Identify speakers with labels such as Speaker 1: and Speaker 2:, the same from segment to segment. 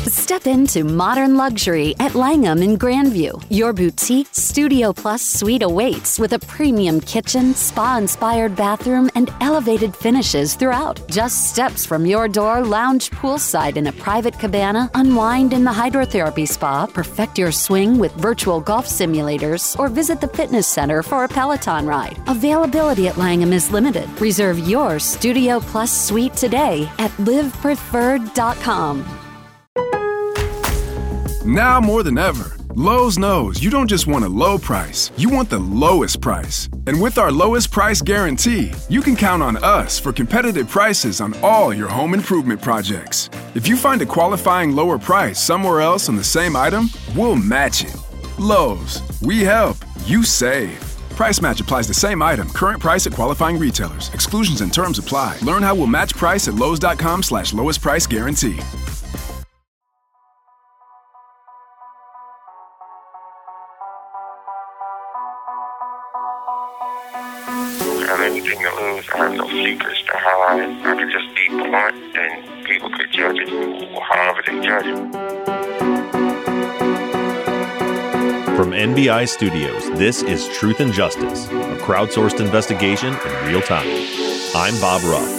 Speaker 1: Step into modern luxury at Langham in Grandview. Your boutique Studio Plus suite awaits with a premium kitchen, spa-inspired bathroom, and elevated finishes throughout. Just steps from your door, lounge poolside in a private cabana, unwind in the hydrotherapy spa, perfect your swing with virtual golf simulators, or visit the fitness center for a Peloton ride. Availability at Langham is limited. Reserve your Studio Plus suite today at livepreferred.com.
Speaker 2: Now more than ever, Lowe's knows you don't just want a low price, you want the lowest price. And with our lowest price guarantee, you can count on us for competitive prices on all your home improvement projects. If you find a qualifying lower price somewhere else on the same item, we'll match it. Lowe's, we help, you save. Price match applies to same item. Current price at qualifying retailers. Exclusions and terms apply. Learn how we'll match price at lowes.com/lowest price guarantee.
Speaker 3: I have anything to lose. I have no secrets to hide. I could just be blunt and people could judge it however they judge it.
Speaker 4: From NBI Studios, this is Truth and Justice, a crowdsourced investigation in real time. I'm Bob Ruff.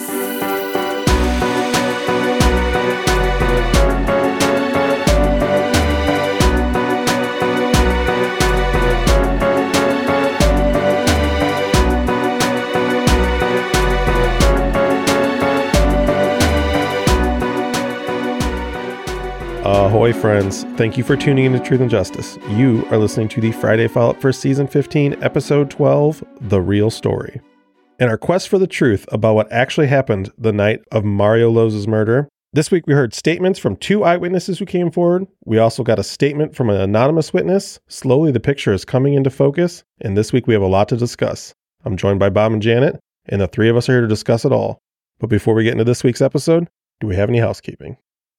Speaker 5: Ahoy, friends. Thank you for tuning in to Truth and Justice. You are listening to the Friday follow-up for Season 15, Episode 12, The Real Story. In our quest for the truth about what actually happened the night of Mario Lowe's murder, this week we heard statements from 2 eyewitnesses who came forward. We also got a statement from an anonymous witness. Slowly, the picture is coming into focus, and this week we have a lot to discuss. I'm joined by Bob and Janet, and the 3 of us are here to discuss it all. But before we get into this week's episode, do we have any housekeeping?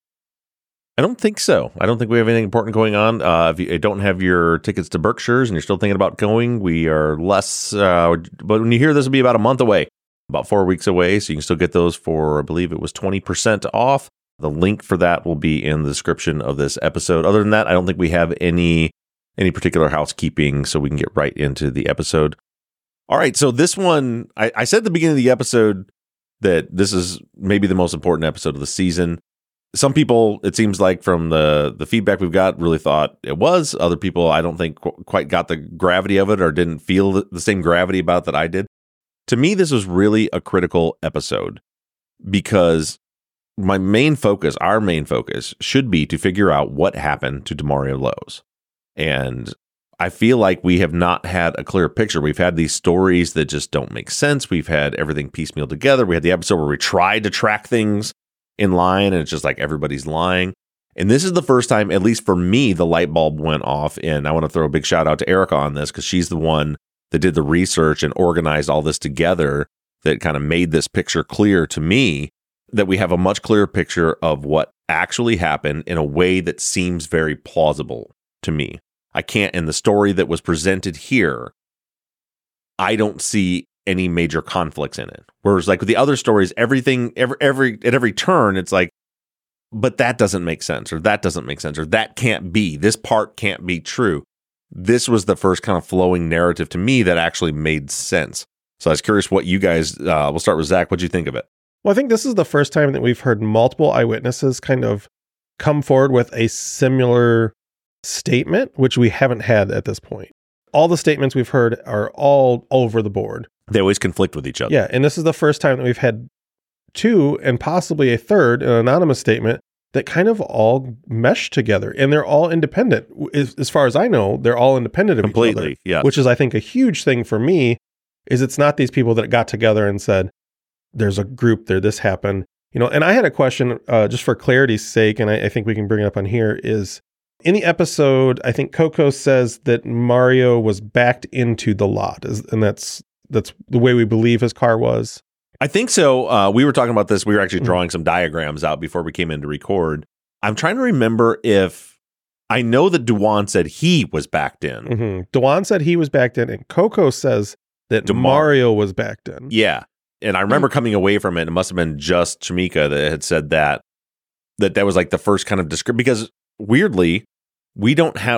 Speaker 4: I don't think so. I don't think we have anything important going on. If you don't have your tickets to Berkshire's and you're still thinking about going, we are less, but when you hear this will be about a month away, about 4 weeks away. So you can still get those for, I believe it was 20% off. The link for that will be in the description of this episode. Other than that, I don't think we have any particular housekeeping, so we can get right into the episode. All right. So this one, I said at the beginning of the episode that this is maybe the most important episode of the season. Some people, it seems like from the feedback we've got, really thought it was. Other people, I don't think quite got the gravity of it or didn't feel the same gravity about it that I did. To me, this was really a critical episode because our main focus should be to figure out what happened to Demario Lowe's. And I feel like we have not had a clear picture. We've had these stories that just don't make sense. We've had everything piecemeal together. We had the episode where we tried to track things in line, and it's just like everybody's lying. And this is the first time, at least for me, the light bulb went off. And I want to throw a big shout out to Erica on this because she's the one that did the research and organized all this together that kind of made this picture clear to me, that we have a much clearer picture of what actually happened in a way that seems very plausible to me. I can't, in the story that was presented here, I don't see any major conflicts in it. Whereas like with the other stories, everything, at every turn, it's like, but that doesn't make sense, or that doesn't make sense, or that can't be, this part can't be true. This was the first kind of flowing narrative to me that actually made sense. So I was curious what you guys, we'll start with Zach. What'd you think of it?
Speaker 5: Well, I think this is the first time that we've heard multiple eyewitnesses kind of come forward with a similar statement, which we haven't had at this point. All the statements we've heard are all over the board.
Speaker 4: They always conflict with each other.
Speaker 5: Yeah, and this is the first time that we've had 2 and possibly a third, an anonymous statement that kind of all mesh together, and they're all independent. As far as I know, they're all independent of each other.
Speaker 4: Completely, yeah.
Speaker 5: Which is, I think, a huge thing for me, is it's not these people that got together and said, there's a group there, this happened. You know, and I had a question, just for clarity's sake, and I think we can bring it up on here, is in the episode, I think Coco says that Mario was backed into the lot, and that's the way we believe his car was.
Speaker 4: I think so. We were talking about this. We were actually drawing some diagrams out before we came in to record. I'm trying to remember if I know that Dewan said he was backed in.
Speaker 5: Mm-hmm. Dewan said he was backed in, and Coco says that Mario was backed in.
Speaker 4: Yeah. And I remember coming away from it. It must have been just Shamika that had said that. that was like the first kind of description, because weirdly, we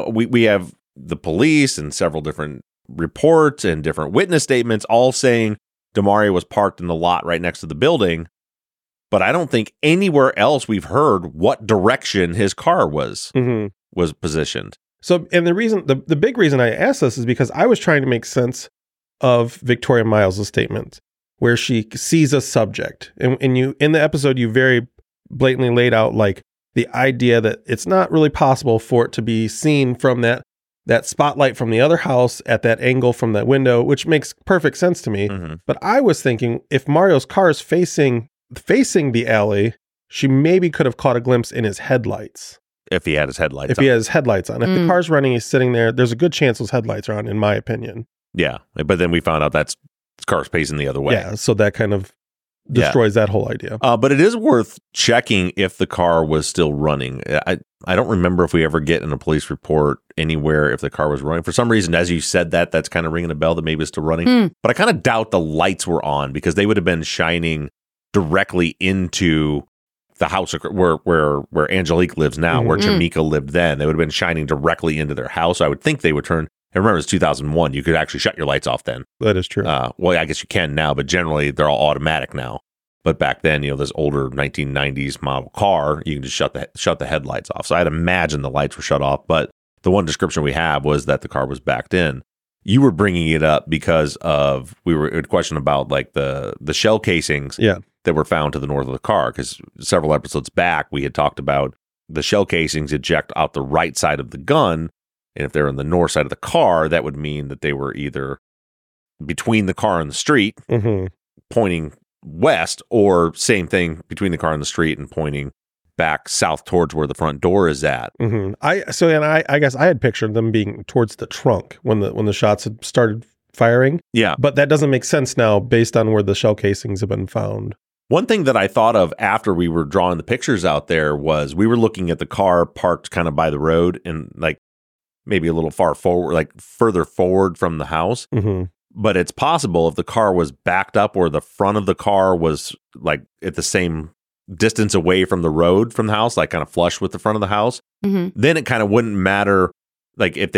Speaker 4: have the police and several different reports and different witness statements all saying DeMario was parked in the lot right next to the building. But I don't think anywhere else we've heard what direction his car was positioned.
Speaker 5: So, and the reason, the big reason I asked this is because I was trying to make sense of Victoria Miles' statement, where she sees a subject, and you in the episode you very blatantly laid out like the idea that it's not really possible for it to be seen from that spotlight from the other house at that angle from that window, which makes perfect sense to me. But I was thinking if Mario's car is facing the alley, she maybe could have caught a glimpse in his headlights.
Speaker 4: If he had his headlights on.
Speaker 5: If he has headlights on. If the car's running, he's sitting there, there's a good chance those headlights are on, in my opinion.
Speaker 4: Yeah. But then we found out that's the car's facing the other way.
Speaker 5: Yeah. So that kind of destroys that whole idea.
Speaker 4: But it is worth checking if the car was still running. I don't remember if we ever get in a police report anywhere if the car was running. For some reason, as you said that's kind of ringing a bell that maybe it's still running. But I kind of doubt the lights were on because they would have been shining directly into the house where Angelique lives now, where Jamaica lived then. They would have been shining directly into their house. So I would think they would turn. And remember, it's 2001. You could actually shut your lights off then.
Speaker 5: That is true.
Speaker 4: Well, I guess you can now, but generally they're all automatic now. But back then, this older 1990s model car, you can just shut the headlights off. So I'd imagine the lights were shut off. But the one description we have was that the car was backed in. You were bringing it up because we were a question about like the shell casings that were found to the north of the car. Because several episodes back, we had talked about the shell casings eject out the right side of the gun. And if they're on the north side of the car, that would mean that they were either between the car and the street, pointing west, or same thing between the car and the street and pointing back south towards where the front door is at.
Speaker 5: I guess I had pictured them being towards the trunk when the shots had started firing.
Speaker 4: Yeah.
Speaker 5: But that doesn't make sense now based on where the shell casings have been found.
Speaker 4: One thing that I thought of after we were drawing the pictures out there was we were looking at the car parked kind of by the road and like maybe a little far forward, like further forward from the house. But it's possible if the car was backed up or the front of the car was like at the same distance away from the road from the house, like kind of flush with the front of the house, then it kind of wouldn't matter. Like if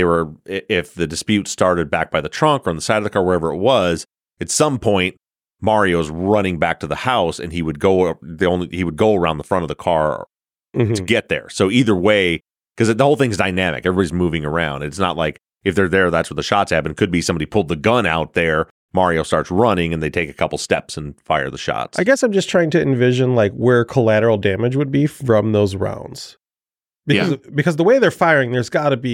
Speaker 4: the dispute started back by the trunk or on the side of the car, wherever it was, at some point, Mario's running back to the house and he would go around the front of the car to get there. So either way, because the whole thing's dynamic, everybody's moving around. It's not like if they're there, that's where the shots happen. Could be somebody pulled the gun out there, Mario starts running, and they take a couple steps and fire the shots.
Speaker 5: I guess I'm just trying to envision like where collateral damage would be from those rounds. Because the way they're firing, there's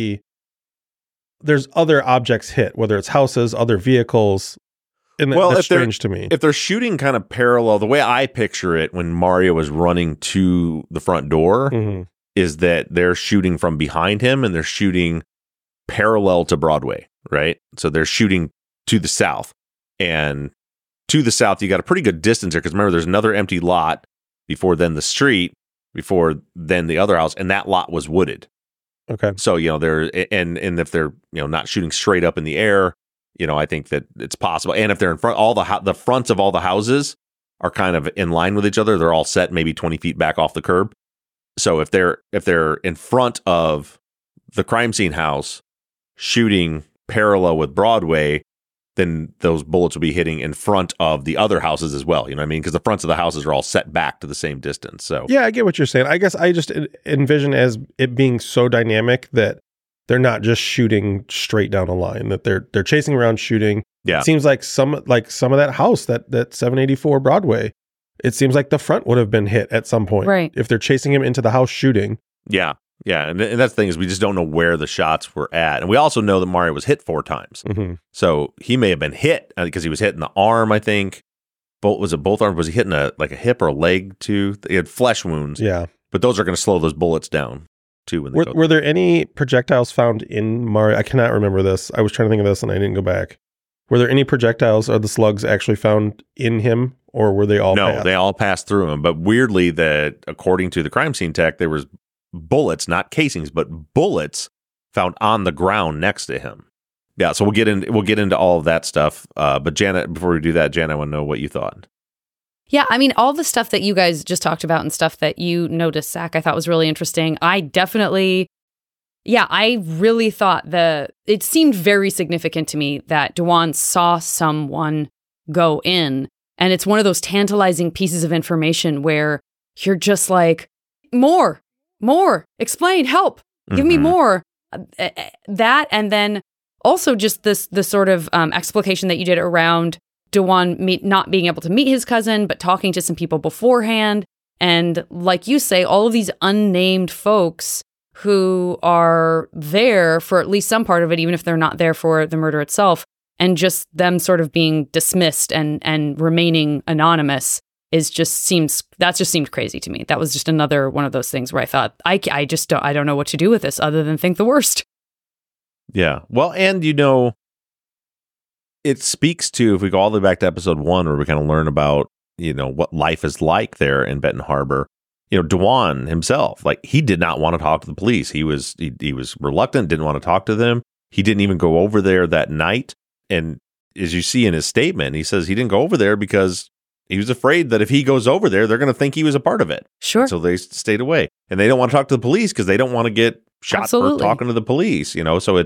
Speaker 5: other objects hit, whether it's houses, other vehicles. And that's strange to me.
Speaker 4: If they're shooting kind of parallel, the way I picture it when Mario is running to the front door is that they're shooting from behind him and they're shooting parallel to Broadway, right? So they're shooting to the south. And to the south, you got a pretty good distance there because remember, there's another empty lot before then the street, before then the other house, and that lot was wooded.
Speaker 5: Okay.
Speaker 4: So, and if they're, not shooting straight up in the air, I think that it's possible. And if they're in front, all the fronts of all the houses are kind of in line with each other. They're all set maybe 20 feet back off the curb. So if they're in front of the crime scene house shooting parallel with Broadway, then those bullets will be hitting in front of the other houses as well. You know what I mean? Because the fronts of the houses are all set back to the same distance. So
Speaker 5: yeah, I get what you're saying. I guess I just envision as it being so dynamic that they're not just shooting straight down a line, that they're chasing around shooting.
Speaker 4: Yeah.
Speaker 5: It seems like some of that house, that 784 Broadway, it seems like the front would have been hit at some point.
Speaker 6: Right.
Speaker 5: If they're chasing him into the house shooting.
Speaker 4: Yeah. Yeah. And that's the thing is we just don't know where the shots were at. And we also know that Mario was hit 4 times. So he may have been hit because he was hit in the arm, I think. Was it both arms? Was he hitting a hip or a leg too? He had flesh wounds.
Speaker 5: Yeah.
Speaker 4: But those are going to slow those bullets down too. When they
Speaker 5: were there any projectiles found in Mario? I cannot remember this. I was trying to think of this and I didn't go back. Were there any projectiles or the slugs actually found in him, or were they all passed?
Speaker 4: They all passed through him. But weirdly, that according to the crime scene tech, there was bullets, not casings, but bullets found on the ground next to him. Yeah, so we'll get into all of that stuff. But Janet, before we do that, Janet, I want to know what you thought.
Speaker 6: Yeah, I mean, all the stuff that you guys just talked about and stuff that you noticed, Zach, I thought was really interesting. I really thought it seemed very significant to me that Dewan saw someone go in. And it's one of those tantalizing pieces of information where you're just like, more, explain, help, give me more. That, and then also just the sort of explication that you did around Dewan not being able to meet his cousin, but talking to some people beforehand. And like you say, all of these unnamed folks who are there for at least some part of it, even if they're not there for the murder itself, and just them sort of being dismissed and remaining anonymous just seemed crazy to me. That was just another one of those things where I thought, I don't know what to do with this other than think the worst.
Speaker 4: Yeah. Well, and it speaks to, if we go all the way back to episode 1, where we kind of learn about, what life is like there in Benton Harbor. Dewan himself, like, he did not want to talk to the police. He was reluctant, didn't want to talk to them. He didn't even go over there that night. And as you see in his statement, he says he didn't go over there because he was afraid that if he goes over there, they're going to think he was a part of it.
Speaker 6: Sure.
Speaker 4: So they stayed away. And they don't want to talk to the police because they don't want to get shot for talking to the police, So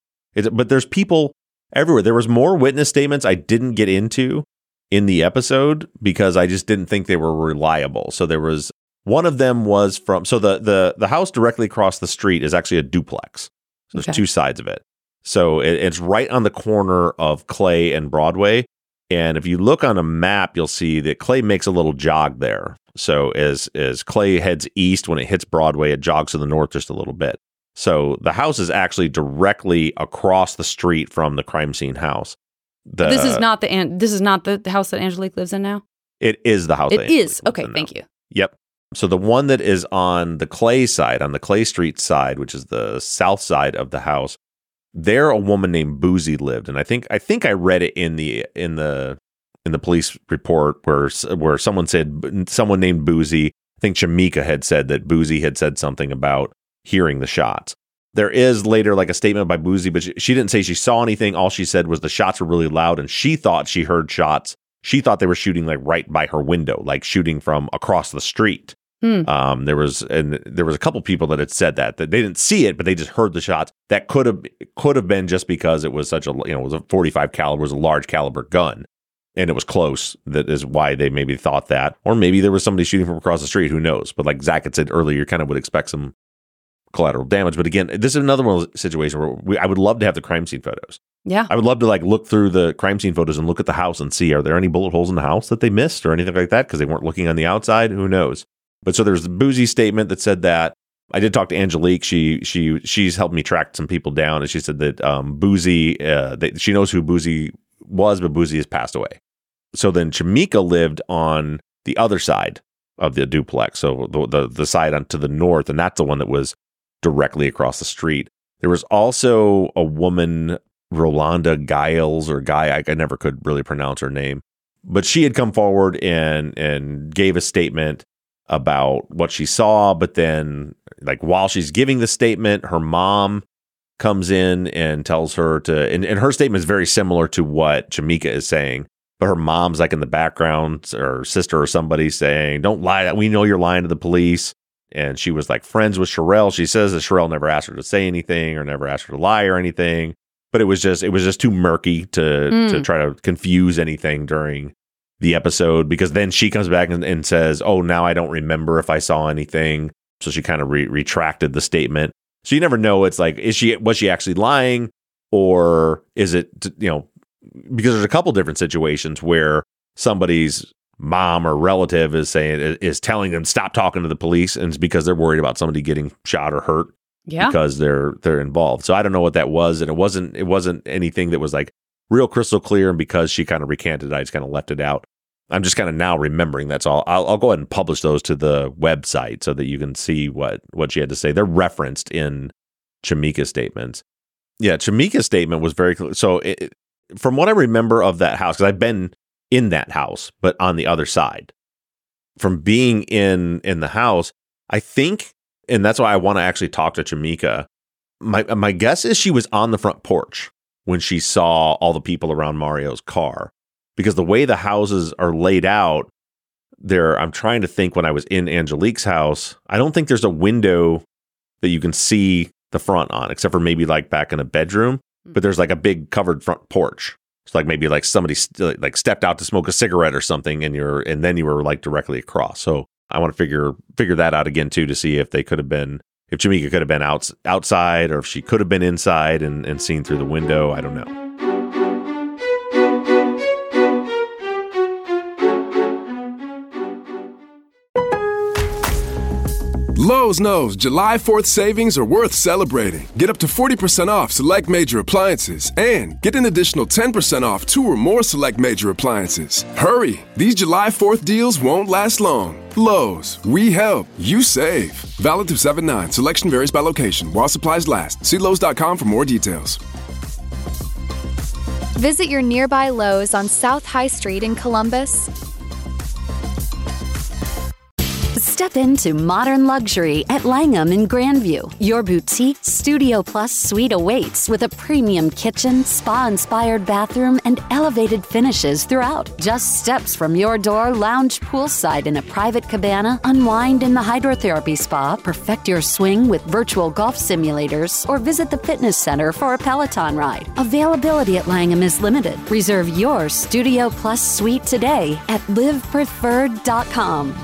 Speaker 4: but there's people everywhere. There was more witness statements I didn't get into in the episode because I just didn't think they were reliable. So there was, one of them was from, so the house directly across the street is actually a duplex. So there's two sides of it. So it's right on the corner of Clay and Broadway. And if you look on a map, you'll see that Clay makes a little jog there. So as Clay heads east, when it hits Broadway, it jogs to the north just a little bit. So the house is actually directly across the street from the crime scene house.
Speaker 6: This is not the house that Angelique lives in now?
Speaker 4: It is the house.
Speaker 6: It is. Okay, thank you.
Speaker 4: Yep. So the one that is on the Clay side, on the Clay Street side, which is the south side of the house, there a woman named Boozy lived, and I think I read it in the police report where someone said someone named Boozy. I think Shamika had said that Boozy had said something about hearing the shots. There is later like a statement by Boozy, but she didn't say she saw anything. All she said was the shots were really loud, and she thought she heard shots. She thought they were shooting like right by her window, like shooting from across the street. There was a couple people that had said that they didn't see it, but they just heard the shots. That could have been just because it was such a, it was a .45 caliber, was a large caliber gun, and it was close. That is why they maybe thought that, or maybe there was somebody shooting from across the street. Who knows? But like Zach had said earlier, you kind of would expect some collateral damage. But again, this is another one situation where I would love to have the crime scene photos.
Speaker 6: Yeah,
Speaker 4: I would love to like look through the crime scene photos and look at the house and see, are there any bullet holes in the house that they missed or anything like that because they weren't looking on the outside? Who knows? But so there's the Boozy statement that said that. I did talk to Angelique. She's helped me track some people down, and she said that Boozy, she knows who Boozy was, but Boozy has passed away. So then Shamika lived on the other side of the duplex, so the side on to the north, and that's the one that was directly across the street. There was also a woman, Rolanda Giles or Guy, I never could really pronounce her name, but she had come forward and gave a statement about what she saw, but then like while she's giving the statement, her mom comes in and tells her to, and her statement is very similar to what Shamika is saying, but her mom's like in the background, or sister or somebody saying, don't lie, we know you're lying to the police. And she was like friends with Sherelle. She says that Sherelle never asked her to say anything or never asked her to lie or anything, but it was just too murky to try to confuse anything during the episode, because then she comes back and says, oh, now I don't remember if I saw anything. So she kind of retracted the statement. So you never know. It's like, was she actually lying, or is it, because there's a couple different situations where somebody's mom or relative is telling them stop talking to the police, and it's because they're worried about somebody getting shot or hurt because they're involved. So I don't know what that was. And it wasn't anything that was like real crystal clear. And because she kind of recanted it, I just kind of left it out. I'm just kind of now remembering. That's all. I'll go ahead and publish those to the website so that you can see what she had to say. They're referenced in Shamika's statements. Yeah, Shamika's statement was very clear. So from what I remember of that house, because I've been in that house, but on the other side, from being in the house, I think, and that's why I want to actually talk to Shamika. My guess is she was on the front porch when she saw all the people around Mario's car. Because the way the houses are laid out, I'm trying to think when I was in Angelique's house, I don't think there's a window that you can see the front on, except for maybe like back in a bedroom, but there's like a big covered front porch. It's like maybe like somebody like stepped out to smoke a cigarette or something, and then you were like directly across. So I want to figure that out again too, to see if they could have been, if Jamaica could have been outside, or if she could have been inside and seen through the window. I don't know.
Speaker 2: Lowe's knows July 4th savings are worth celebrating. Get up to 40% off select major appliances and get an additional 10% off 2 or more select major appliances. Hurry! These July 4th deals won't last long. Lowe's, we help, you save. Valid through 7/9. Selection varies by location. While supplies last. See Lowe's.com for more details.
Speaker 7: Visit your nearby Lowe's on South High Street in Columbus.
Speaker 1: Step into modern luxury at Langham in Grandview. Your boutique Studio Plus suite awaits with a premium kitchen, spa-inspired bathroom, and elevated finishes throughout. Just steps from your door, lounge poolside in a private cabana, unwind in the hydrotherapy spa, perfect your swing with virtual golf simulators, or visit the fitness center for a Peloton ride. Availability at Langham is limited. Reserve your Studio Plus suite today at livepreferred.com.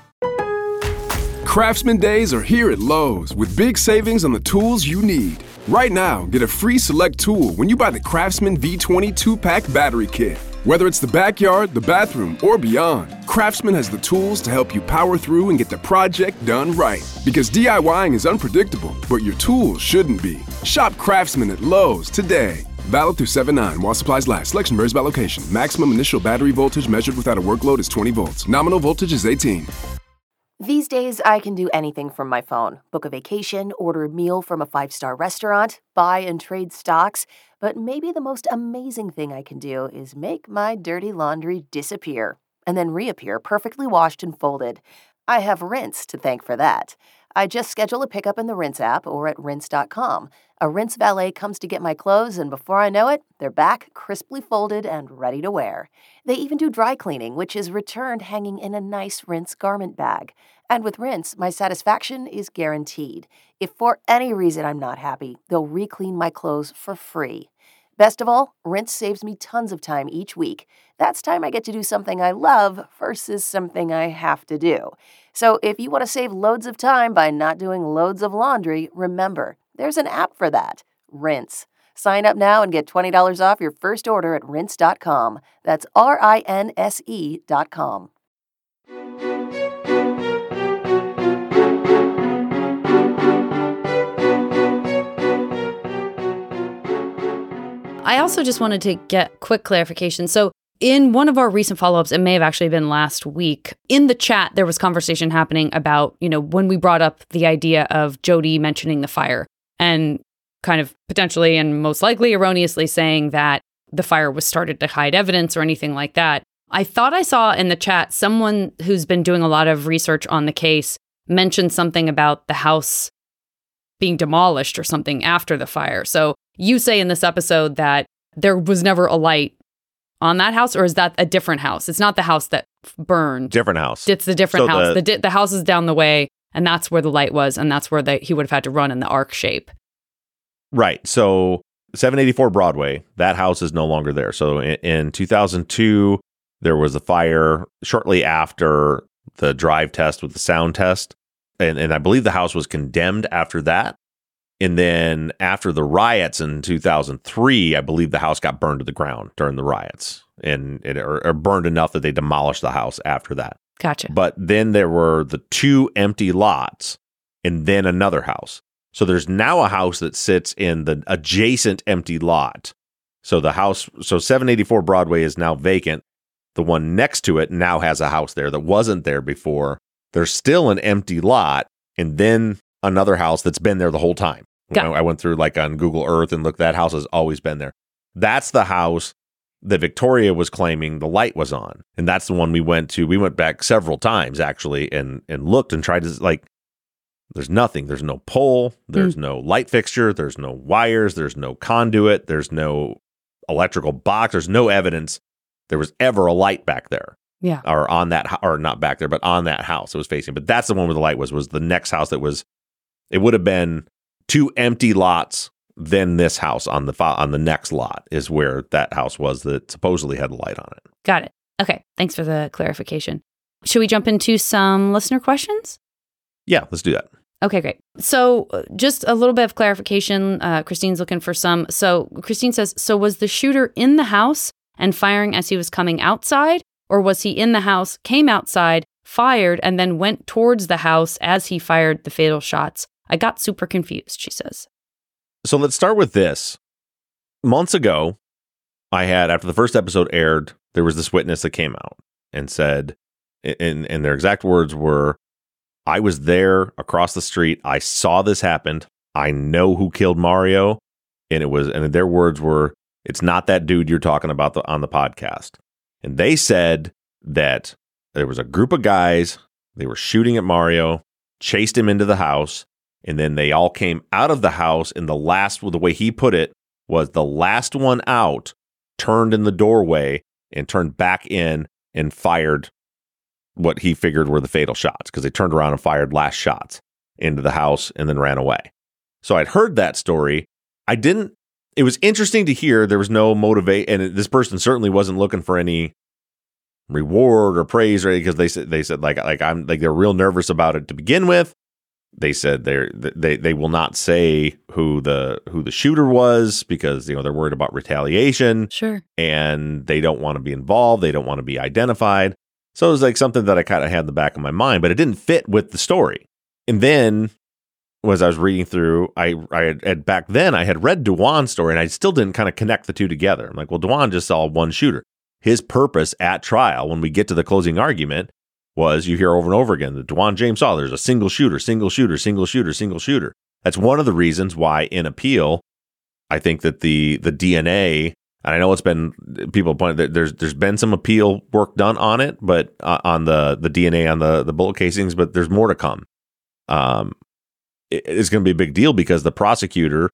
Speaker 2: Craftsman Days are here at Lowe's with big savings on the tools you need. Right now, get a free select tool when you buy the Craftsman V20 2-pack battery kit. Whether it's the backyard, the bathroom, or beyond, Craftsman has the tools to help you power through and get the project done right. Because DIYing is unpredictable, but your tools shouldn't be. Shop Craftsman at Lowe's today. Valid through 7/9 while supplies last. Selection varies by location. Maximum initial battery voltage measured without a work load is 20 volts. Nominal voltage is 18.
Speaker 8: These days, I can do anything from my phone. Book a vacation, order a meal from a 5-star restaurant, buy and trade stocks. But maybe the most amazing thing I can do is make my dirty laundry disappear and then reappear perfectly washed and folded. I have Rinse to thank for that. I just schedule a pickup in the Rinse app or at rinse.com. A Rinse valet comes to get my clothes, and before I know it, they're back, crisply folded and ready to wear. They even do dry cleaning, which is returned hanging in a nice Rinse garment bag. And with Rinse, my satisfaction is guaranteed. If for any reason I'm not happy, they'll re-clean my clothes for free. Best of all, Rinse saves me tons of time each week. That's time I get to do something I love versus something I have to do. So if you want to save loads of time by not doing loads of laundry, remember, there's an app for that, Rinse. Sign up now and get $20 off your first order at rinse.com. That's RINSE.com.
Speaker 6: I also just wanted to get quick clarification. So in one of our recent follow-ups, it may have actually been last week, in the chat, there was conversation happening about, when we brought up the idea of Jody mentioning the fire and kind of potentially and most likely erroneously saying that the fire was started to hide evidence or anything like that. I thought I saw in the chat someone who's been doing a lot of research on the case mention something about the house being demolished or something after the fire. So you say in this episode that there was never a light on that house, or is that a different house? It's not the house that burned.
Speaker 4: Different house.
Speaker 6: It's the different house. The house is down the way, and that's where the light was, and that's where he would have had to run in the arc shape.
Speaker 4: Right. So 784 Broadway, that house is no longer there. So in 2002, there was a fire shortly after the drive test with the sound test. And I believe the house was condemned after that. And then after the riots in 2003, I believe the house got burned to the ground during the riots or burned enough that they demolished the house after that.
Speaker 6: Gotcha.
Speaker 4: But then there were the 2 empty lots and then another house. So there's now a house that sits in the adjacent empty lot. So 784 Broadway is now vacant. The one next to it now has a house there that wasn't there before. There's still an empty lot and then another house that's been there the whole time. I went through on Google Earth and looked, that house has always been there. That's the house that Victoria was claiming the light was on. And that's the one we went to. We went back several times actually and looked and tried to there's nothing. There's no pole. There's no light fixture. There's no wires. There's no conduit. There's no electrical box. There's no evidence there was ever a light back there.
Speaker 6: Yeah.
Speaker 4: Or on that, or not back there, but on that house it was facing. But that's the one where the light was the next house that was, it would have been 2 empty lots. Then this house on the next lot is where that house was that supposedly had a light on it.
Speaker 6: Got it. Okay. Thanks for the clarification. Should we jump into some listener questions?
Speaker 4: Yeah, let's do that.
Speaker 6: Okay, great. So just a little bit of clarification. Christine's looking for some. So Christine says, so was the shooter in the house and firing as he was coming outside? Or was he in the house, came outside, fired, and then went towards the house as he fired the fatal shots? I got super confused, she says.
Speaker 4: So let's start with this. Months ago, after the first episode aired, there was this witness that came out and said, and their exact words were, I was there across the street. I saw this happen. I know who killed Mario. And their words were, it's not that dude you're talking about on the podcast. And they said that there was a group of guys, they were shooting at Mario, chased him into the house. And then they all came out of the house, and the way he put it was the last one out turned in the doorway and turned back in and fired what he figured were the fatal shots, because they turned around and fired last shots into the house and then ran away. So I'd heard that story. It was interesting to hear there was no motivate, and this person certainly wasn't looking for any reward or praise, right? Because they said they're real nervous about it to begin with. They said they will not say who the shooter was because they're worried about retaliation.
Speaker 6: Sure. And
Speaker 4: they don't want to be involved. They don't want to be identified. So it was like something that I kind of had in the back of my mind, but it didn't fit with the story. And then as I was reading through, I had read Dewan's story, and I still didn't kind of connect the two together. I'm like, well, Dewan just saw one shooter. His purpose at trial, when we get to the closing argument, was you hear over and over again that Dewan James saw there's a single shooter, single shooter, single shooter, single shooter. That's one of the reasons why in appeal, I think that the DNA, and I know it's been, people point that there's been some appeal work done on it, but on the DNA on the bullet casings, but there's more to come. It's going to be a big deal because the prosecutor,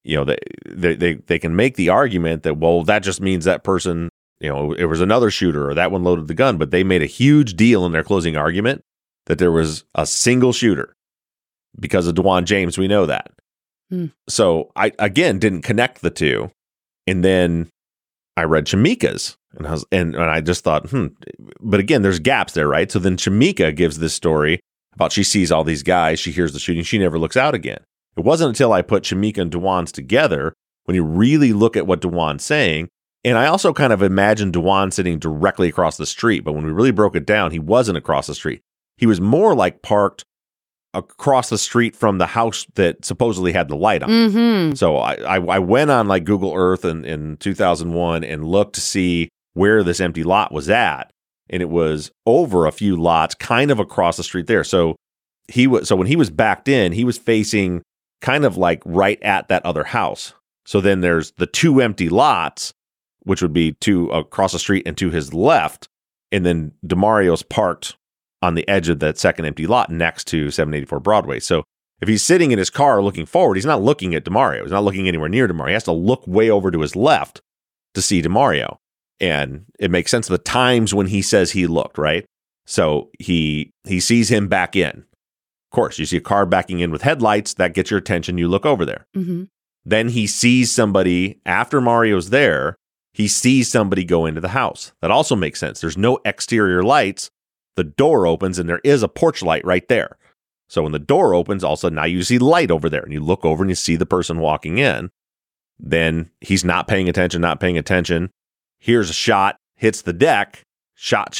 Speaker 4: they can make the argument that, well, that just means that person, it was another shooter or that one loaded the gun, but they made a huge deal in their closing argument that there was a single shooter because of Dewan James. We know that. So I, again, didn't connect the two. And then I read Shamika's and I just thought, but again, there's gaps there, right? So then Shamika gives this story about she sees all these guys, she hears the shooting, she never looks out again. It wasn't until I put Shamika and Dewan's together when you really look at what Dewan's saying. And I also kind of imagined Dewan sitting directly across the street, but when we really broke it down, he wasn't across the street. He was more like parked across the street from the house that supposedly had the light on.
Speaker 6: Mm-hmm.
Speaker 4: So I went on like Google Earth in 2001 and looked to see where this empty lot was at. And it was over a few lots, kind of across the street there. So when he was backed in, he was facing kind of like right at that other house. So then there's the 2 empty lots, which would be 2 across the street and to his left. And then DeMario's parked on the edge of that second empty lot next to 784 Broadway. So if he's sitting in his car looking forward, he's not looking at DeMario. He's not looking anywhere near DeMario. He has to look way over to his left to see DeMario. And it makes sense of the times when he says he looked, right? So he sees him back in. Of course, you see a car backing in with headlights, that gets your attention. You look over there.
Speaker 6: Mm-hmm.
Speaker 4: Then he sees somebody, after Mario's there, he sees somebody go into the house. That also makes sense. There's no exterior lights. The door opens and there is a porch light right there. So when the door opens, all of a sudden now you see light over there and you look over and you see the person walking in. Then he's not paying attention. Here's a shot, hits the deck, shot,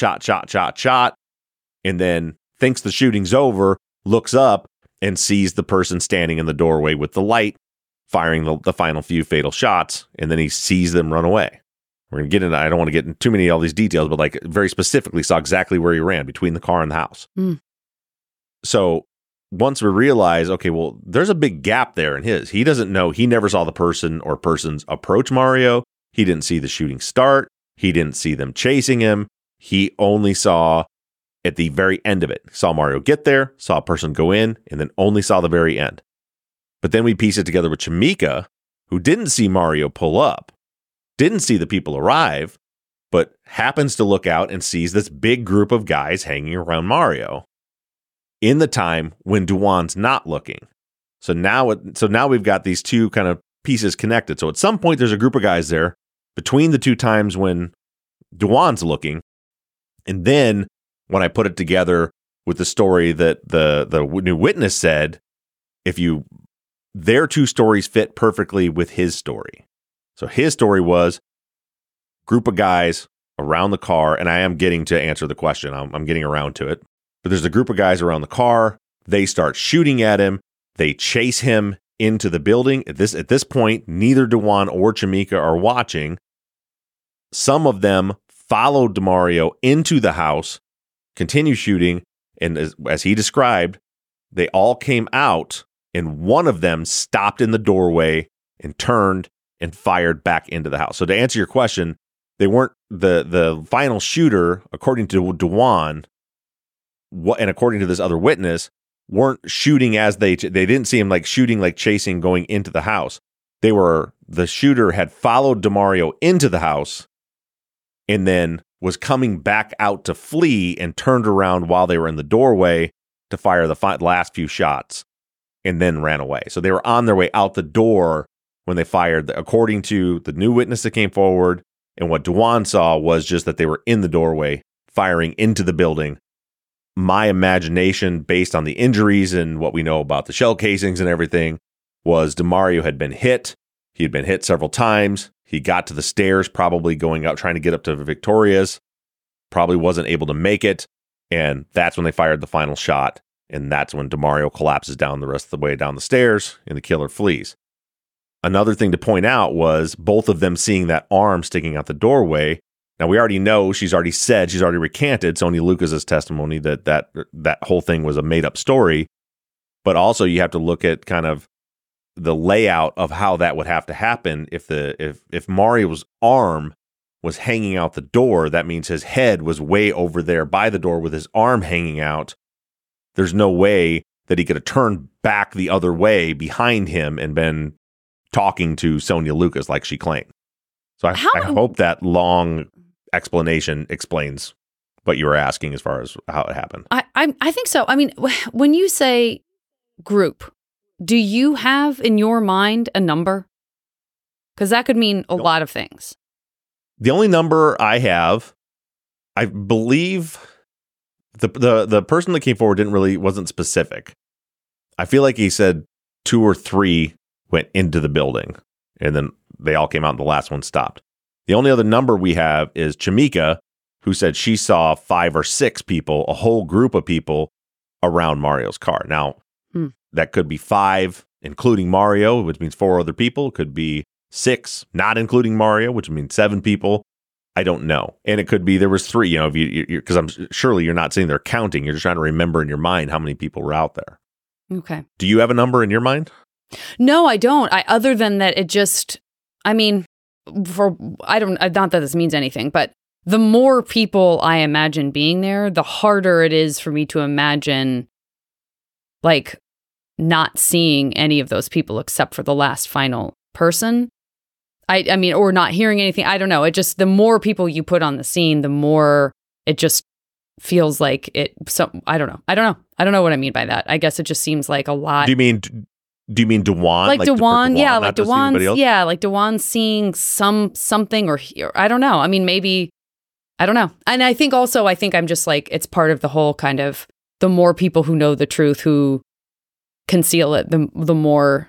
Speaker 4: and then thinks the shooting's over, looks up and sees the person standing in the doorway with the light, firing the final few fatal shots, and then he sees them run away. We're going to get into, I don't want to get into too many of all these details, but like very specifically saw exactly where he ran between the car and the house. So once we realize, okay, well, there's a big gap there in his. He doesn't know, he never saw the person or persons approach Mario. He didn't see the shooting start. He didn't see them chasing him. He only saw at the very end of it. Saw Mario get there, saw a person go in, and then only saw the very end. But then we piece it together with Shamika, who didn't see Mario pull up, didn't see the people arrive, but happens to look out and sees this big group of guys hanging around Mario in the time when Dewan's not looking. So now we've got these two kind of pieces connected. So at some point, there's a group of guys there between the two times when Dewan's looking. And then when I put it together with the story that the new witness said, their two stories fit perfectly with his story. So his story was group of guys around the car, and I am getting to answer the question. I'm getting around to it. But there's a group of guys around the car. They start shooting at him. They chase him into the building. At this point, neither Dewan or Chamika are watching. Some of them followed DeMario into the house, continue shooting, and as he described, they all came out, and one of them stopped in the doorway and turned and fired back into the house. So to answer your question, they weren't the final shooter, according to Dewan, and according to this other witness, weren't shooting as they didn't see him like shooting, like chasing, going into the house. The shooter had followed DeMario into the house and then was coming back out to flee and turned around while they were in the doorway to fire the last few shots and then ran away. So they were on their way out the door when they fired. According to the new witness that came forward, and what Dewan saw was just that they were in the doorway firing into the building. My imagination, based on the injuries and what we know about the shell casings and everything, was DeMario had been hit. He had been hit several times. He got to the stairs, probably going up, trying to get up to Victoria's. Probably wasn't able to make it. And that's when they fired the final shot. And that's when DeMario collapses down the rest of the way down the stairs and the killer flees. Another thing to point out was both of them seeing that arm sticking out the doorway. Now, we already know, she's already recanted Sonya Lucas's testimony that whole thing was a made-up story. But also, you have to look at kind of the layout of how that would have to happen. If Mario's arm was hanging out the door, that means his head was way over there by the door with his arm hanging out. There's no way that he could have turned back the other way behind him and been talking to Sonya Lucas like she claimed. So I hope that long explanation explains what you were asking as far as how it happened.
Speaker 6: I think so. I mean, when you say group, do you have in your mind a number? Because that could mean a lot of things.
Speaker 4: The only number I have, I believe the person that came forward wasn't specific. I feel like he said 2 or 3 went into the building and then they all came out and the last one stopped. The only other number we have is Chamika, who said she saw 5 or 6 people, a whole group of people around Mario's car. Now, that could be 5, including Mario, which means 4 other people. It could be 6, not including Mario, which means 7 people. I don't know. And it could be there was 3, because surely you're not sitting there counting. You're just trying to remember in your mind how many people were out there.
Speaker 6: Okay.
Speaker 4: Do you have a number in your mind?
Speaker 6: No, I don't. Other than that, it just, I mean, not that this means anything, but the more people I imagine being there, the harder it is for me to imagine, like, not seeing any of those people except for the last final person. I mean, or not hearing anything. I don't know. It just, the more people you put on the scene, the more it just feels like it. So I don't know. I don't know what I mean by that. I guess it just seems like a lot.
Speaker 4: Do you mean Dewan?
Speaker 6: Like Dewan, yeah, like Dewan, yeah, like Dewan seeing something or I don't know. I mean, maybe, I don't know. And I think I'm just like, it's part of the whole kind of, the more people who know the truth, who conceal it, the more,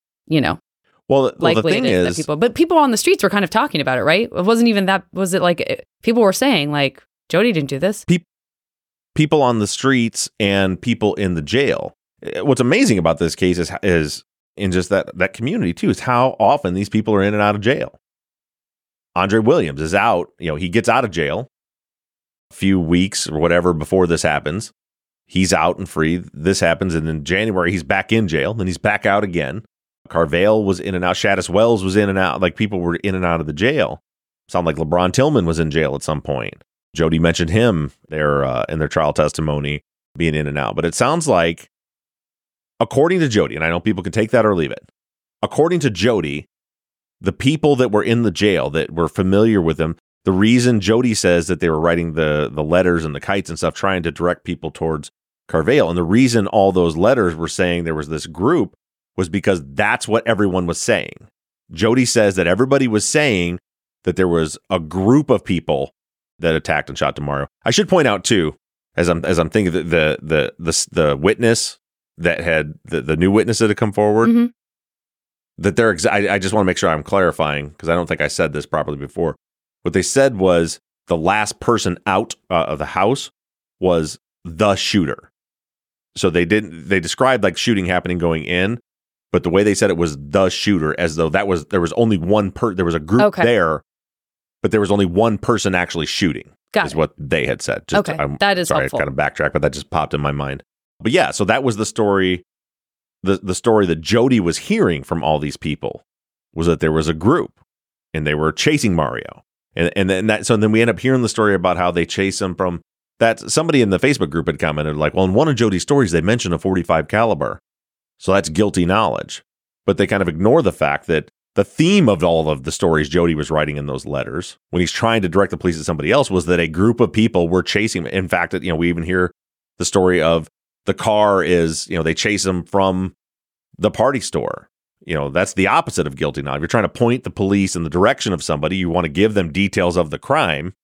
Speaker 6: likely
Speaker 4: the thing
Speaker 6: it is that people, but people on the streets were kind of talking about it, right? It wasn't even that, was it like, people were saying like, Jody didn't do this.
Speaker 4: People on the streets and people in the jail. What's amazing about this case is in just that community too, is how often these people are in and out of jail. Andre Williams is out, he gets out of jail a few weeks or whatever before this happens. He's out and free. This happens. And in January, he's back in jail. Then he's back out again. Carvale was in and out. Shaddis Wells was in and out. Like, people were in and out of the jail. Sound like LeBron Tillman was in jail at some point. Jody mentioned him there in their trial testimony, being in and out. But it sounds like, according to Jody, and I know people can take that or leave it, according to Jody, the people that were in the jail that were familiar with him, The reason Jody says that they were writing the letters and the kites and stuff, trying to direct people towards Carvale, and the reason all those letters were saying there was this group was because that's what everyone was saying. Jody says that everybody was saying that there was a group of people that attacked and shot Demario. I should point out too, as I'm thinking that the witness that had the new witness that had come forward,
Speaker 6: Mm-hmm.
Speaker 4: that they're I just want to make sure I'm clarifying because I don't think I said this properly before. What they said was the last person out of the house was the shooter. So they described like shooting happening going in, but the way they said it was the shooter, as though there was only one there was a group there, but there was only one person actually shooting. Is what they had said.
Speaker 6: That is helpful.
Speaker 4: I kind of backtracked, but that just popped in my mind. But yeah, so that was the story. The story that Jody was hearing from all these people was that there was a group and they were chasing Mario. And then we end up hearing the story about how they chase him from that. Somebody in the Facebook group had commented like, well, in one of Jody's stories, they mentioned a .45 caliber. So that's guilty knowledge. But they kind of ignore the fact that the theme of all of the stories Jody was writing in those letters, when he's trying to direct the police at somebody else, was that a group of people were chasing him. In fact, we even hear the story of the car is, they chase him from the party store. That's the opposite of guilty knowledge. If you're trying to point the police in the direction of somebody, you want to give them details of the crime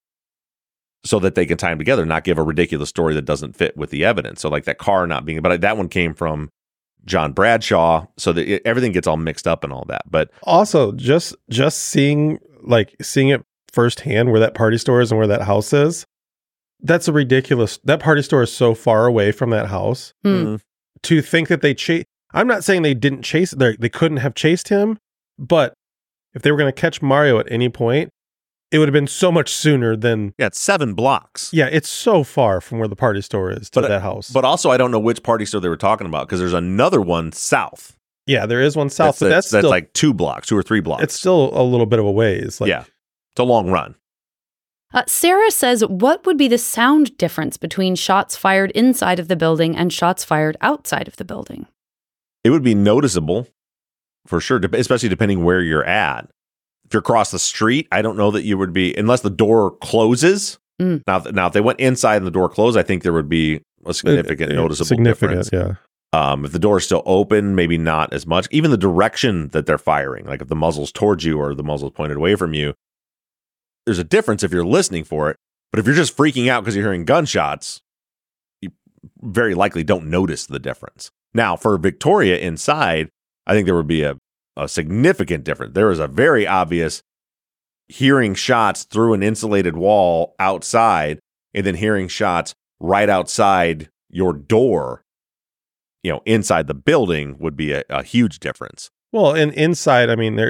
Speaker 4: so that they can tie them together, not give a ridiculous story that doesn't fit with the evidence. So like that car not being, but that one came from John Bradshaw, so that everything gets all mixed up and all that. But
Speaker 5: also just seeing it firsthand where that party store is and where that house is, that's a ridiculous. That party store is so far away from that house.
Speaker 4: Mm-hmm.
Speaker 5: To think that they chase. I'm not saying they didn't chase. They couldn't have chased him, but if they were going to catch Mario at any point, it would have been so much sooner than.
Speaker 4: Yeah, it's 7 blocks.
Speaker 5: Yeah, it's so far from where the party store is to that house.
Speaker 4: But also, I don't know which party store they were talking about because there's another one south.
Speaker 5: Yeah, there is one south, but that's still
Speaker 4: like 2 blocks, 2 or 3 blocks.
Speaker 5: It's still a little bit of a ways.
Speaker 4: Yeah, it's a long run.
Speaker 6: Sarah says, what would be the sound difference between shots fired inside of the building and shots fired outside of the building?
Speaker 4: It would be noticeable, for sure, especially depending where you're at. If you're across the street, I don't know that you would be, unless the door closes.
Speaker 6: Mm.
Speaker 4: Now, if they went inside and the door closed, I think there would be a significant noticeable difference.
Speaker 5: Yeah.
Speaker 4: If the door is still open, maybe not as much. Even the direction that they're firing, like if the muzzle's towards you or the muzzle's pointed away from you, there's a difference if you're listening for it. But if you're just freaking out because you're hearing gunshots, you very likely don't notice the difference. Now, for Victoria inside, I think there would be a significant difference. There is a very obvious hearing shots through an insulated wall outside and then hearing shots right outside your door, inside the building would be a huge difference.
Speaker 5: Well, and inside, I mean,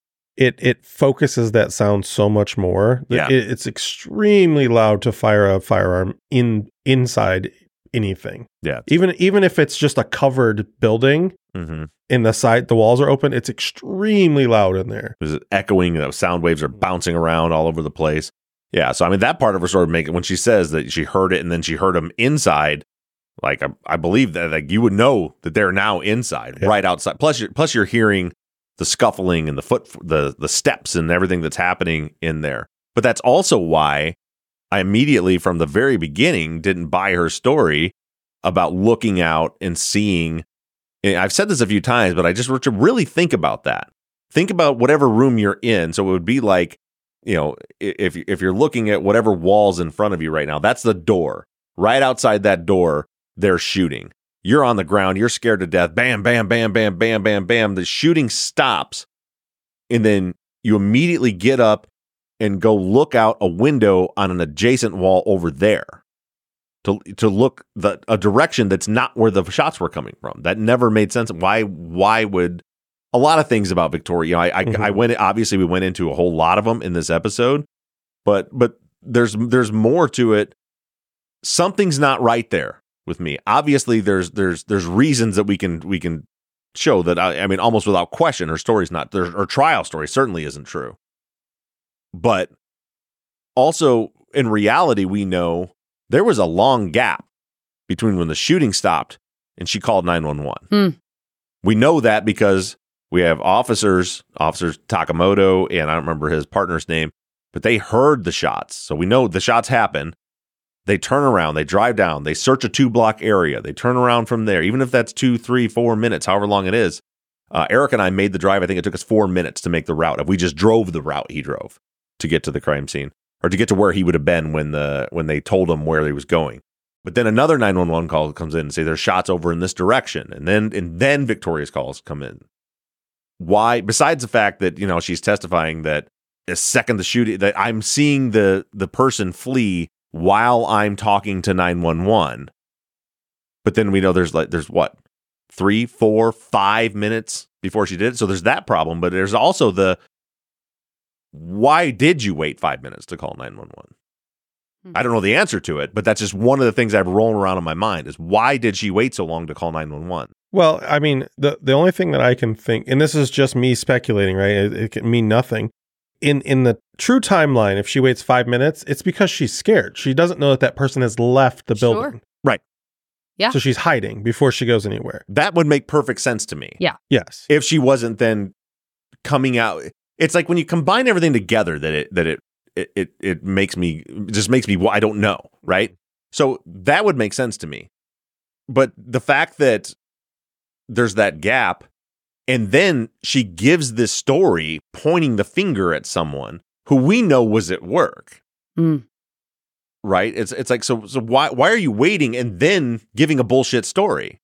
Speaker 5: it focuses that sound so much more.
Speaker 4: Yeah.
Speaker 5: It's extremely loud to fire a firearm inside anything.
Speaker 4: Yeah.
Speaker 5: Even if it's just a covered building,
Speaker 4: mm-hmm.
Speaker 5: in the walls are open, it's extremely loud in there.
Speaker 4: There's echoing, sound waves are bouncing around all over the place. Yeah, so I mean, that part of her story when she says that she heard it and then she heard them inside, like I believe that like you would know that they're now inside, right outside. Plus you're hearing the scuffling and the steps and everything that's happening in there. But that's also why I immediately from the very beginning didn't buy her story about looking out and seeing. I've said this a few times, but I just want to really think about that. Think about whatever room you're in. So it would be like, if you're looking at whatever wall's in front of you right now, that's the door. Right outside that door, they're shooting. You're on the ground. You're scared to death. Bam, bam, bam, bam, bam, bam, bam. The shooting stops. And then you immediately get up and go look out a window on an adjacent wall over there to look a direction that's not where the shots were coming from. That never made sense. Why would a lot of things about Victoria? I went, obviously we went into a whole lot of them in this episode, but there's more to it. Something's not right there with me. Obviously there's reasons that we can show that. I mean, almost without question, her story's not there. Her trial story certainly isn't true. But also in reality, we know there was a long gap between when the shooting stopped and she called 911.
Speaker 6: Mm.
Speaker 4: We know that because we have officers Takamoto, and I don't remember his partner's name, but they heard the shots. So we know the shots happen. They turn around, they drive down, they search a 2-block area. They turn around from there, even if that's 2, 3, 4 minutes, however long it is. Eric and I made the drive. I think it took us 4 minutes to make the route. If we just drove the route he drove to get to the crime scene or to get to where he would have been when they told him where he was going. But then another 911 call comes in and say there's shots over in this direction. And then Victoria's calls come in. Why? Besides the fact that, she's testifying that the second the shooting, that I'm seeing the person flee while I'm talking to 911. But then we know there's what? 3, 4, 5 minutes before she did it. So there's that problem. But there's also why did you wait 5 minutes to call 911? I don't know the answer to it, but that's just one of the things I've rolling around in my mind is why did she wait so long to call 911?
Speaker 5: Well, I mean, the only thing that I can think, and this is just me speculating, right? It can mean nothing. In the true timeline, if she waits 5 minutes, it's because she's scared. She doesn't know that person has left the building.
Speaker 4: Right.
Speaker 6: Yeah.
Speaker 5: So she's hiding before she goes anywhere.
Speaker 4: That would make perfect sense to me.
Speaker 6: Yeah.
Speaker 5: Yes.
Speaker 4: If she wasn't then coming out. It's like when you combine everything together that it makes me, I don't know, right? So that would make sense to me. But the fact that there's that gap, and then she gives this story pointing the finger at someone who we know was at work. Right? It's like, so why are you waiting and then giving a bullshit story?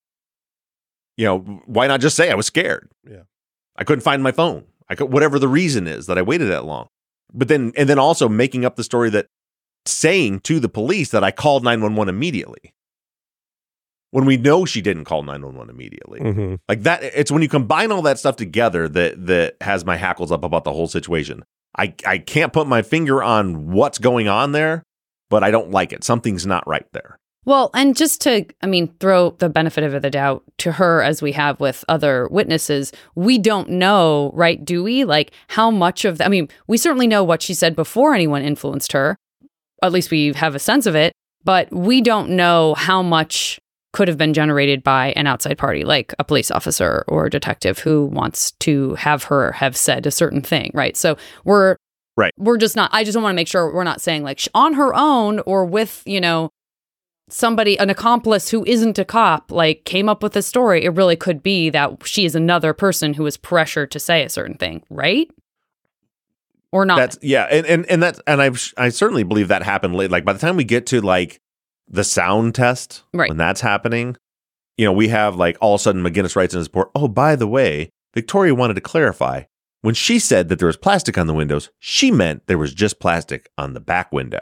Speaker 4: Why not just say I was scared?
Speaker 5: Yeah.
Speaker 4: I couldn't find my phone. Whatever the reason is that I waited that long. But then also making up the story that saying to the police that I called 911 immediately. When we know she didn't call 911 immediately.
Speaker 5: Mm-hmm.
Speaker 4: Like that, it's when you combine all that stuff together that has my hackles up about the whole situation. I can't put my finger on what's going on there, but I don't like it. Something's not right there.
Speaker 6: Well, and just to, throw the benefit of the doubt to her as we have with other witnesses, we don't know, right, do we? Like how much of we certainly know what she said before anyone influenced her. At least we have a sense of it, but we don't know how much could have been generated by an outside party, like a police officer or a detective who wants to have her have said a certain thing, right? So we're just not, I just want to make sure we're not saying like on her own or with, somebody, an accomplice who isn't a cop, like came up with a story. It really could be that she is another person who was pressured to say a certain thing, right? Or not.
Speaker 4: That's, yeah. And I certainly believe that happened late. Like by the time we get to like the sound test,
Speaker 6: right,
Speaker 4: when that's happening, we have like all of a sudden McGinnis writes in his report, oh, by the way, Victoria wanted to clarify when she said that there was plastic on the windows, she meant there was just plastic on the back window.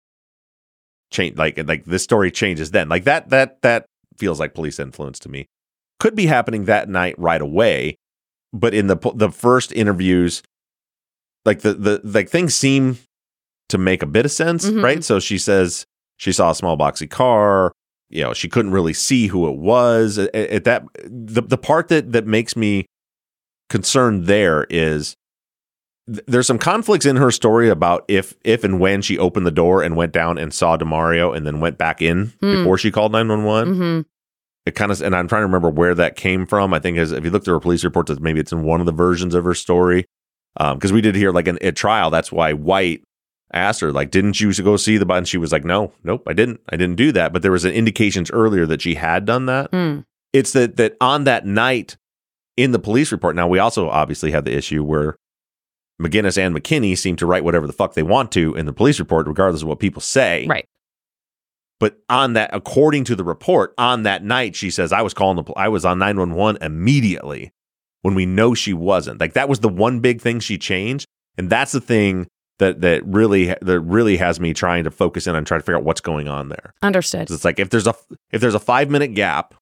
Speaker 4: Change like this story changes then. Like that feels like police influence to me. Could be happening that night right away, but in the first interviews, like the things seem to make a bit of sense,
Speaker 6: mm-hmm.
Speaker 4: right? So she says she saw a small boxy car. She couldn't really see who it was. At that, the part that makes me concerned there is there's some conflicts in her story about if and when she opened the door and went down and saw DeMario and then went back in before she called 911.
Speaker 6: Mm-hmm.
Speaker 4: It kind of, and I'm trying to remember where that came from. I think if you look through her police reports, that maybe it's in one of the versions of her story. Because we did hear like at trial, that's why White asked her, like, didn't you go see the button? And she was like, nope, I didn't do that. But there was an indications earlier that she had done that. It's that on that night in the police report. Now we also obviously have the issue where McGinnis and McKinney seem to write whatever the fuck they want to in the police report, regardless of what people say.
Speaker 6: Right.
Speaker 4: But on that, according to the report, on that night, she says, I was on 911 immediately when we know she wasn't. Like that was the one big thing she changed. And that's the thing that really has me trying to focus in on trying to figure out what's going on there.
Speaker 6: Understood.
Speaker 4: It's like if there's a 5-minute gap,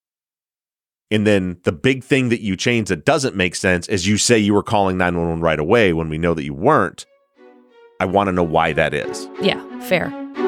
Speaker 4: and then the big thing that you change that doesn't make sense is you say you were calling 911 right away when we know that you weren't. I want to know why that is.
Speaker 6: Yeah, fair.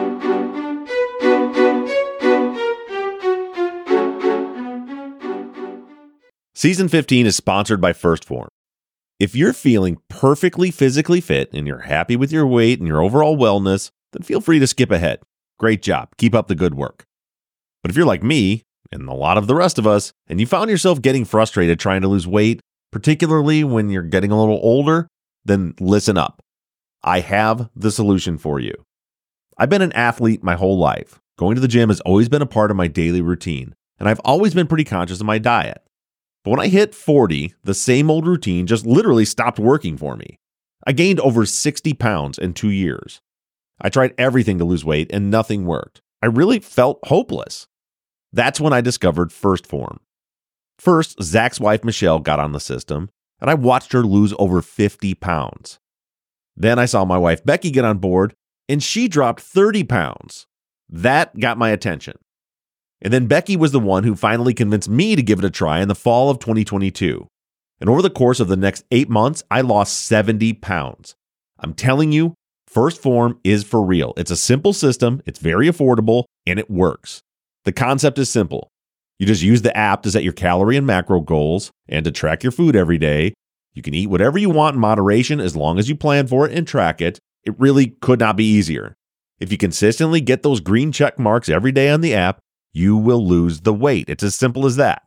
Speaker 4: Season 15 is sponsored by First Form. If you're feeling perfectly physically fit and you're happy with your weight and your overall wellness, then feel free to skip ahead. Great job. Keep up the good work. But if you're like me, and a lot of the rest of us, and you found yourself getting frustrated trying to lose weight, particularly when you're getting a little older, then listen up. I have the solution for you. I've been an athlete my whole life. Going to the gym has always been a part of my daily routine, and I've always been pretty conscious of my diet. But when I hit 40, the same old routine just literally stopped working for me. I gained over 60 pounds in 2 years. I tried everything to lose weight and nothing worked. I really felt hopeless. That's when I discovered 1st Phorm. First, Zach's wife, Michelle, got on the system, and I watched her lose over 50 pounds. Then I saw my wife, Becky, get on board, and she dropped 30 pounds. That got my attention. And then Becky was the one who finally convinced me to give it a try in the fall of 2022. And over the course of the next 8 months, I lost 70 pounds. I'm telling you, 1st Phorm is for real. It's a simple system, it's very affordable, and it works. The concept is simple. You just use the app to set your calorie and macro goals and to track your food every day. You can eat whatever you want in moderation as long as you plan for it and track it. It really could not be easier. If you consistently get those green check marks every day on the app, you will lose the weight. It's as simple as that.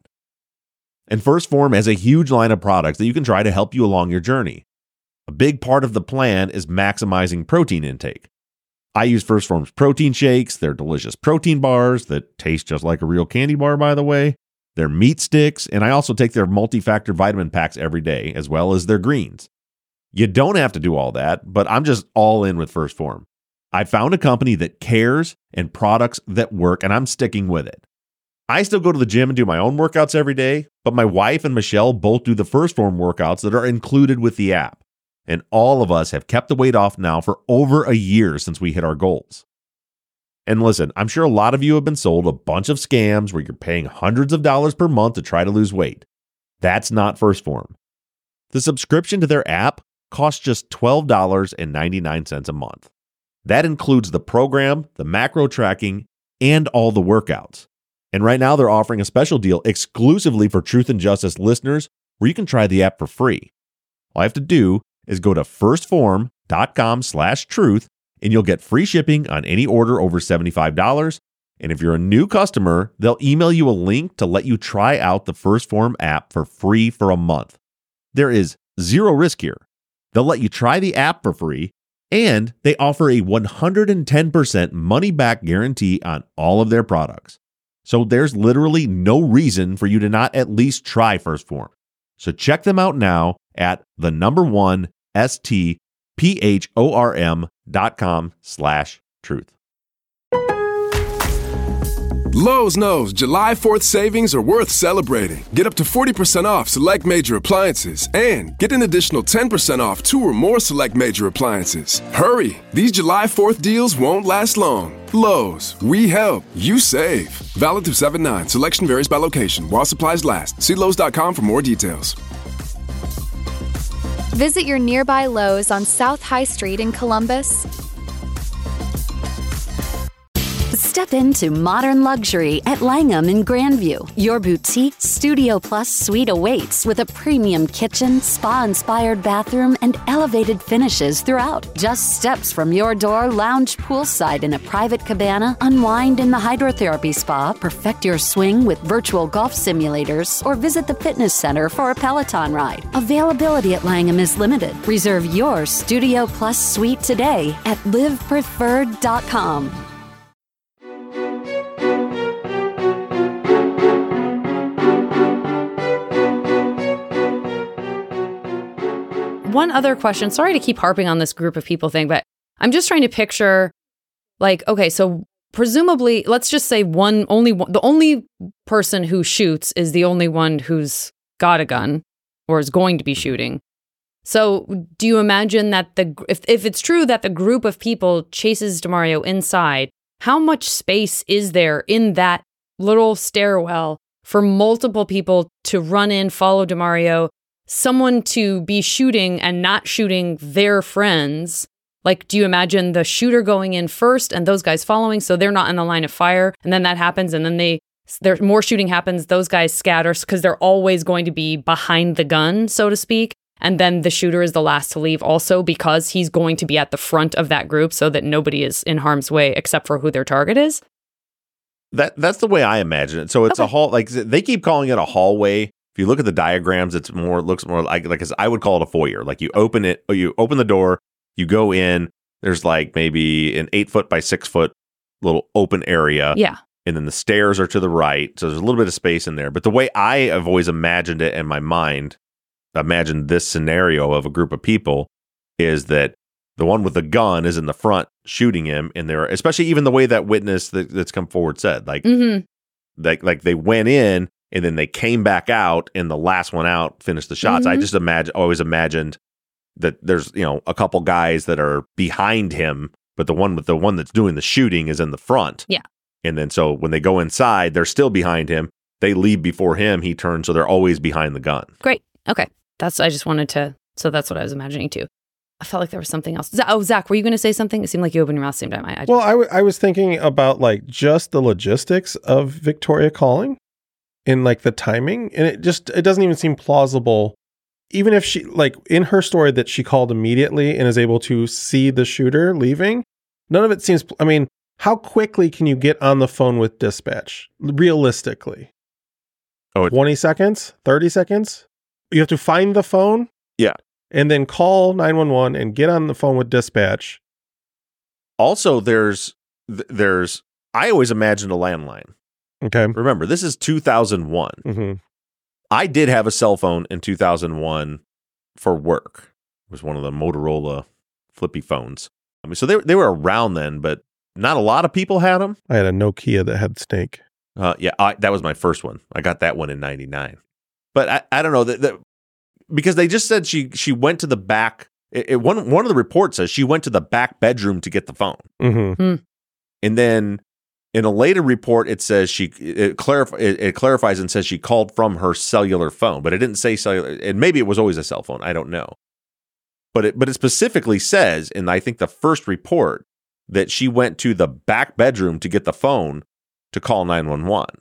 Speaker 4: And 1st Phorm has a huge line of products that you can try to help you along your journey. A big part of the plan is maximizing protein intake. I use 1st Phorm's protein shakes, their delicious protein bars that taste just like a real candy bar, by the way, their meat sticks, and I also take their multi-factor vitamin packs every day, as well as their greens. You don't have to do all that, but I'm just all in with 1st Phorm. I found a company that cares and products that work, and I'm sticking with it. I still go to the gym and do my own workouts every day, but my wife and Michelle both do the 1st Phorm workouts that are included with the app. And all of us have kept the weight off now for over a year since we hit our goals. And listen, I'm sure a lot of you have been sold a bunch of scams where you're paying hundreds of dollars per month to try to lose weight. That's not 1st Phorm. The subscription to their app costs just $12.99 a month. That includes the program, the macro tracking, and all the workouts. And right now they're offering a special deal exclusively for Truth and Justice listeners where you can try the app for free. All you have to do is go to firstphorm.com/truth and you'll get free shipping on any order over $75. And if you're a new customer, they'll email you a link to let you try out the 1st Phorm app for free for a month. There is zero risk here. They'll let you try the app for free, and they offer a 110% money-back guarantee on all of their products. So there's literally no reason for you to not at least try 1st Phorm. So check them out now at stphorm.com/truth.
Speaker 2: Lowe's knows July 4th savings are worth celebrating. Get up to 40% off select major appliances and get an additional 10% off 2 or more select major appliances. Hurry! These July 4th deals won't last long. Lowe's, we help, you save. Valid through 7/9. Selection varies by location while supplies last. See Lowe's.com for more details.
Speaker 7: Visit your nearby Lowe's on South High Street in Columbus.
Speaker 1: Step into modern luxury at Langham in Grandview. Your boutique Studio Plus suite awaits with a premium kitchen, spa-inspired bathroom, and elevated finishes throughout. Just steps from your door, lounge poolside in a private cabana, unwind in the hydrotherapy spa, perfect your swing with virtual golf simulators, or visit the fitness center for a Peloton ride. Availability at Langham is limited. Reserve your Studio Plus suite today at livepreferred.com.
Speaker 6: One other question, sorry to keep harping on this group of people thing, but I'm just trying to picture, like, okay, so presumably, let's just say the only person who shoots is the only one who's got a gun or is going to be shooting. So do you imagine that if it's true that the group of people chases DeMario inside, how much space is there in that little stairwell for multiple people to run in, follow DeMario, someone to be shooting and not shooting their friends? Like, do you imagine the shooter going in first and those guys following so they're not in the line of fire, and then that happens and then there's more shooting happens, those guys scatter because they're always going to be behind the gun, so to speak, and then the shooter is the last to leave also because he's going to be at the front of that group so that nobody is in harm's way except for who their target is?
Speaker 4: That's the way I imagine it. So it's a hall, like they keep calling it a hallway. If you look at the diagrams, it looks more like I would call it a foyer. Like you open the door, You go in, there's like maybe an 8 foot by 6 foot little open area.
Speaker 6: Yeah.
Speaker 4: And then the stairs are to the right. So there's a little bit of space in there. But the way I have always imagined it in my mind, imagined this scenario of a group of people, is that the one with the gun is in the front shooting him. And they're, especially even the way that witness that's come forward said, like, like they went in and then they came back out and the last one out finished the shots. I just always imagined that there's, a couple guys that are behind him, but the one that's doing the shooting is in the front.
Speaker 6: Yeah.
Speaker 4: And then so when they go inside, they're still behind him. They leave before him. He turns, so they're always behind the gun.
Speaker 6: Great. Okay. So that's what I was imagining too. I felt like there was something else. Oh, Zach, were you going to say something? It seemed like you opened your mouth at the same time.
Speaker 5: I was thinking about like just the logistics of Victoria calling and like the timing. And it doesn't even seem plausible. Even if she, like in her story that she called immediately and is able to see the shooter leaving, none of it seems, how quickly can you get on the phone with dispatch? Realistically. 20 seconds? 30 seconds? You have to find the phone?
Speaker 4: Yeah.
Speaker 5: And then call 911 and get on the phone with dispatch.
Speaker 4: Also, there's I always imagined a landline.
Speaker 5: Okay.
Speaker 4: Remember, this is 2001.
Speaker 5: Mm-hmm.
Speaker 4: I did have a cell phone in 2001 for work. It was one of the Motorola flippy phones. So they were around then, but not a lot of people had them.
Speaker 5: I had a Nokia that had Snake.
Speaker 4: That was my first one. I got that one in 99. But I don't know that because they just said she went to the back. One of the reports says she went to the back bedroom to get the phone.
Speaker 5: Mm-hmm.
Speaker 4: And then in a later report, it says it clarifies and says she called from her cellular phone, but it didn't say cellular. And maybe it was always a cell phone. I don't know. But it specifically says, and I think the first report, that she went to the back bedroom to get the phone to call 911.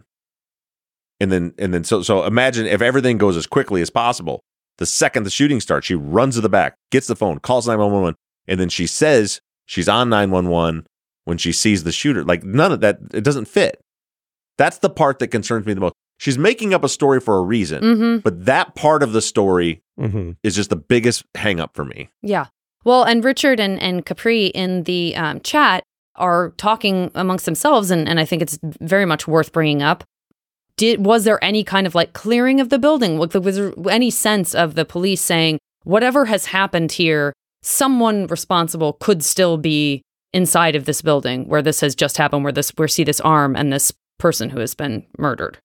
Speaker 4: And then so imagine if everything goes as quickly as possible. The second the shooting starts, she runs to the back, gets the phone, calls 911, and then she says she's on 911 when she sees the shooter. Like none of that, it doesn't fit. That's the part that concerns me the most. She's making up a story for a reason, but that part of the story is just the biggest hang up for me.
Speaker 6: Yeah. Well, and Richard and Capri in the chat are talking amongst themselves, and I think it's very much worth bringing up. Was there any kind of like clearing of the building? Was there any sense of the police saying, whatever has happened here, someone responsible could still be inside of this building where this has just happened, where we see this arm and this person who has been murdered?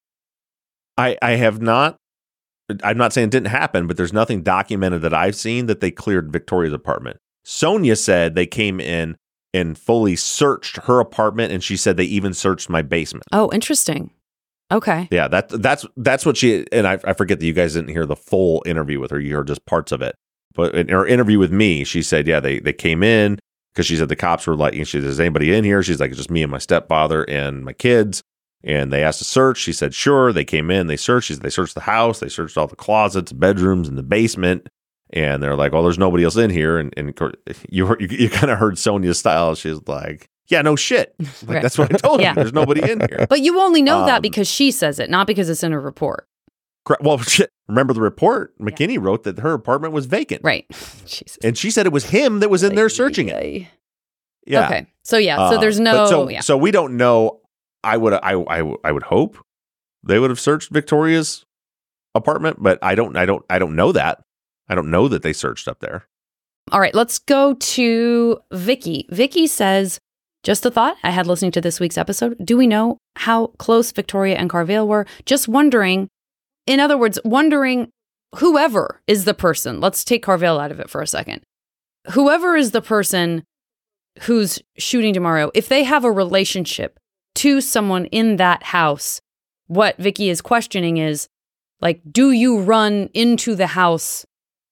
Speaker 4: I have not. I'm not saying it didn't happen, but there's nothing documented that I've seen that they cleared Victoria's apartment. Sonia said they came in and fully searched her apartment, and she said they even searched my basement.
Speaker 6: Oh, interesting. Okay.
Speaker 4: Yeah, that's what she, and I forget that you guys didn't hear the full interview with her. You heard just parts of it. But in her interview with me, she said, yeah, they came in because she said the cops were like, she said, is anybody in here? She's like, it's just me and my stepfather and my kids. And they asked to search. She said, sure. They came in, they searched. She said, they searched the house. They searched all the closets, bedrooms, and the basement. And they're like, well, there's nobody else in here. And you kind of heard Sonia's style. She's like, yeah, no shit. Like,
Speaker 6: Right.
Speaker 4: That's what I told you. There's nobody in here.
Speaker 6: But you only know that because she says it, not because it's in her report.
Speaker 4: Well, shit. Remember the report? McKinney wrote that her apartment was vacant.
Speaker 6: Right. Jesus.
Speaker 4: And she said it was him that was in there searching it. Yeah.
Speaker 6: Okay. So so there's no.
Speaker 4: So we don't know. I would hope they would have searched Victoria's apartment, but I don't know that. I don't know that they searched up there.
Speaker 6: All right, let's go to Vicky. Vicky says, just a thought I had listening to this week's episode. Do we know how close Victoria and Carvale were? Just wondering, in other words, wondering whoever is the person. Let's take Carvale out of it for a second. Whoever is the person who's shooting tomorrow, if they have a relationship to someone in that house, what Vicky is questioning is, like, do you run into the house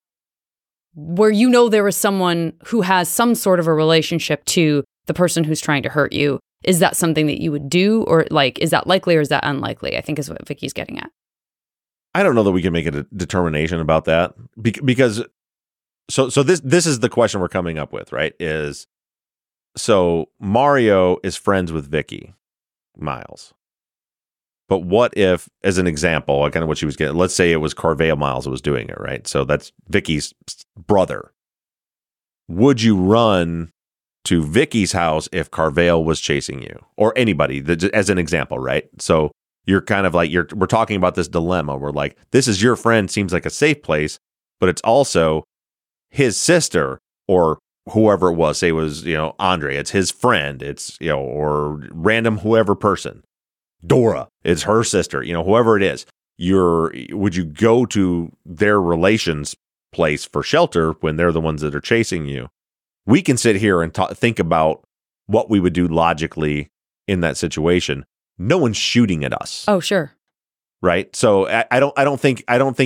Speaker 6: where you know there is someone who has some sort of a relationship to the person who's trying to hurt you? Is that something that you would do? Or like, is that likely or is that unlikely? I think is what Vicky's getting at.
Speaker 4: I don't know that we can make a determination about that because so this is the question we're coming up with, right? So Mario is friends with Vicky Miles. But what if, as an example, kind of what she was getting, let's say it was Carvale Miles that was doing it, right? So that's Vicky's brother. would you run to Vicky's house if Carvale was chasing you, or anybody, as an example, right? So you're kind of like, we're talking about this dilemma. We're like, this is your friend, seems like a safe place, but it's also his sister or whoever it was. Say it was, Andre, it's his friend. It's, or random whoever person. Dora, it's her sister, whoever it is. Would you go to their relations place for shelter when they're the ones that are chasing you? We can sit here and think about what we would do logically in that situation. No one's shooting at us.
Speaker 6: Oh, sure.
Speaker 4: Right. So I don't think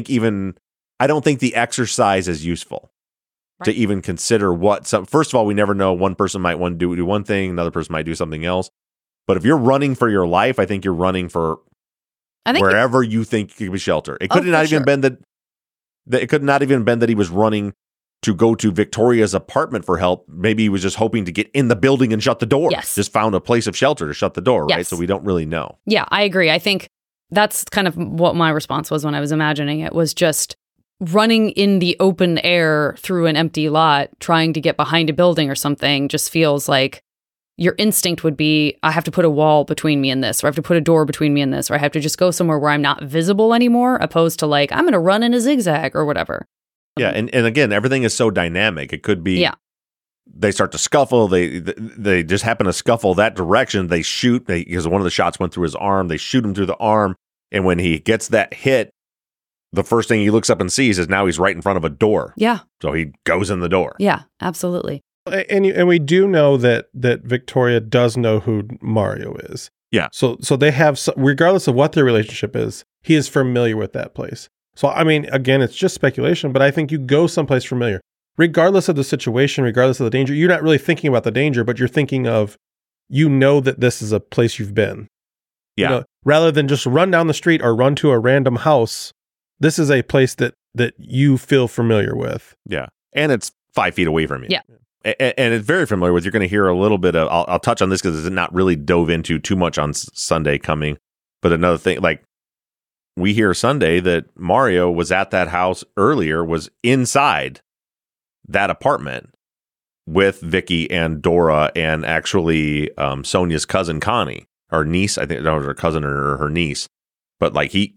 Speaker 4: the exercise is useful to even consider first of all, we never know. One person might want to do one thing. Another person might do something else. But if you're running for your life, I think you're running for wherever you think could be shelter. It could not even been that. It could not even been that he was running to go to Victoria's apartment for help. Maybe he was just hoping to get in the building and shut the door.
Speaker 6: Yes.
Speaker 4: Just found a place of shelter to shut the door, right?
Speaker 6: Yes.
Speaker 4: So we don't really know.
Speaker 6: Yeah, I agree. I think that's kind of what my response was when I was imagining it, was just running in the open air through an empty lot, trying to get behind a building or something, just feels like your instinct would be, I have to put a wall between me and this, or I have to put a door between me and this, or I have to just go somewhere where I'm not visible anymore, opposed to like, I'm going to run in a zigzag or whatever.
Speaker 4: Yeah, and again, everything is so dynamic. It could be they start to scuffle. They just happen to scuffle that direction. They shoot because one of the shots went through his arm. They shoot him through the arm, and when he gets that hit, the first thing he looks up and sees is now he's right in front of a door. Yeah. So he goes in the door.
Speaker 6: Yeah, absolutely.
Speaker 5: And we do know that Victoria does know who Mario is.
Speaker 4: Yeah.
Speaker 5: So they have, regardless of what their relationship is, he is familiar with that place. So, I mean, again, it's just speculation, but I think you go someplace familiar. Regardless of the situation, regardless of the danger, you're not really thinking about the danger, but you're thinking of, that this is a place you've been.
Speaker 4: Yeah.
Speaker 5: Rather than just run down the street or run to a random house, this is a place that you feel familiar with.
Speaker 4: Yeah. And it's 5 feet away from you.
Speaker 6: Yeah.
Speaker 4: And it's very familiar with. You're going to hear a little bit of, I'll touch on this because it's not really dove into too much on Sunday coming. But another thing, like, we hear Sunday that Mario was at that house earlier, was inside that apartment with Vicky and Dora and actually Sonia's cousin Connie, or niece. I think that was her cousin or her niece. But like he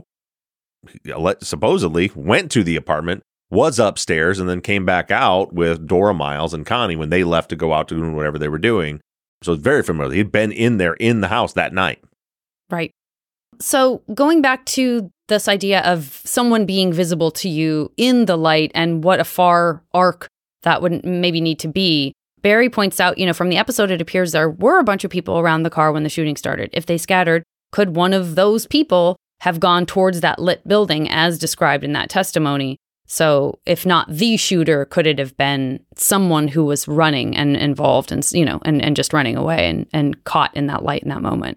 Speaker 4: supposedly went to the apartment, was upstairs, and then came back out with Dora, Miles, and Connie when they left to go out to do whatever they were doing. So it's very familiar. He'd been in there in the house that night.
Speaker 6: Right. So going back to this idea of someone being visible to you in the light and what a far arc that would maybe need to be, Barry points out, from the episode, it appears there were a bunch of people around the car when the shooting started. If they scattered, could one of those people have gone towards that lit building as described in that testimony? So if not the shooter, could it have been someone who was running and involved and, and just running away and caught in that light in that moment?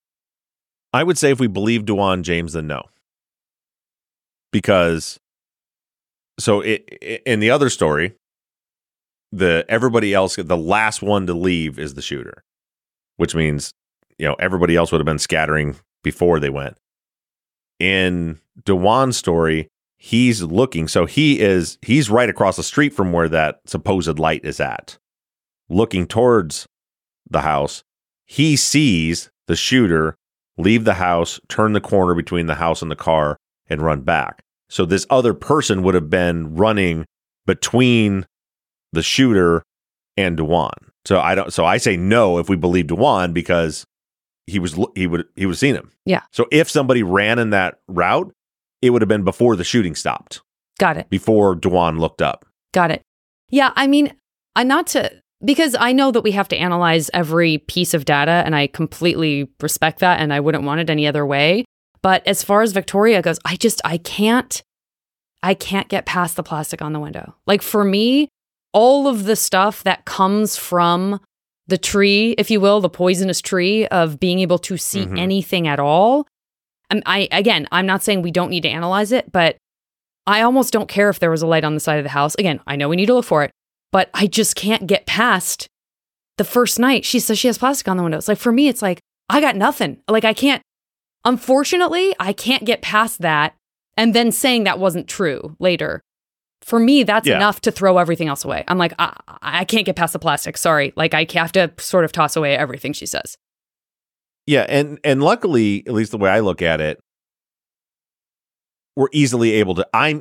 Speaker 4: I would say if we believe Dewan James, then no. Because, in the other story, everybody else, the last one to leave is the shooter, which means, everybody else would have been scattering before they went. In Dewan's story, he's looking, so he's right across the street from where that supposed light is at, looking towards the house. He sees the shooter leave the house, turn the corner between the house and the car, and run back. So this other person would have been running between the shooter and Dewan. So I say no if we believe Dewan, because he would have seen him.
Speaker 6: Yeah. So
Speaker 4: if somebody ran in that route, it would have been before the shooting stopped.
Speaker 6: Got it.
Speaker 4: Before Dewan looked up.
Speaker 6: Got it. Yeah, I mean, because I know that we have to analyze every piece of data, and I completely respect that, and I wouldn't want it any other way. But as far as Victoria goes, I can't get past the plastic on the window. Like, for me, all of the stuff that comes from the tree, if you will, the poisonous tree of being able to see anything at all. I'm not saying we don't need to analyze it, but I almost don't care if there was a light on the side of the house. Again, I know we need to look for it, but I just can't get past the first night. She says she has plastic on the window. It's like, for me, it's like, I got nothing. Like, unfortunately, I can't get past that and then saying that wasn't true later. for me, that's
Speaker 4: Yeah.
Speaker 6: enough to throw everything else away. I'm like, I can't get past the plastic. Sorry. Like, I have to sort of toss away everything she says.
Speaker 4: Yeah, and luckily, at least the way I look at it, I'm easily able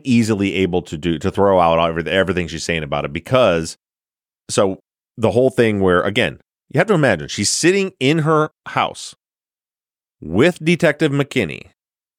Speaker 4: to throw out everything she's saying about it, because so the whole thing where, again, you have to imagine she's sitting in her house with Detective McKinney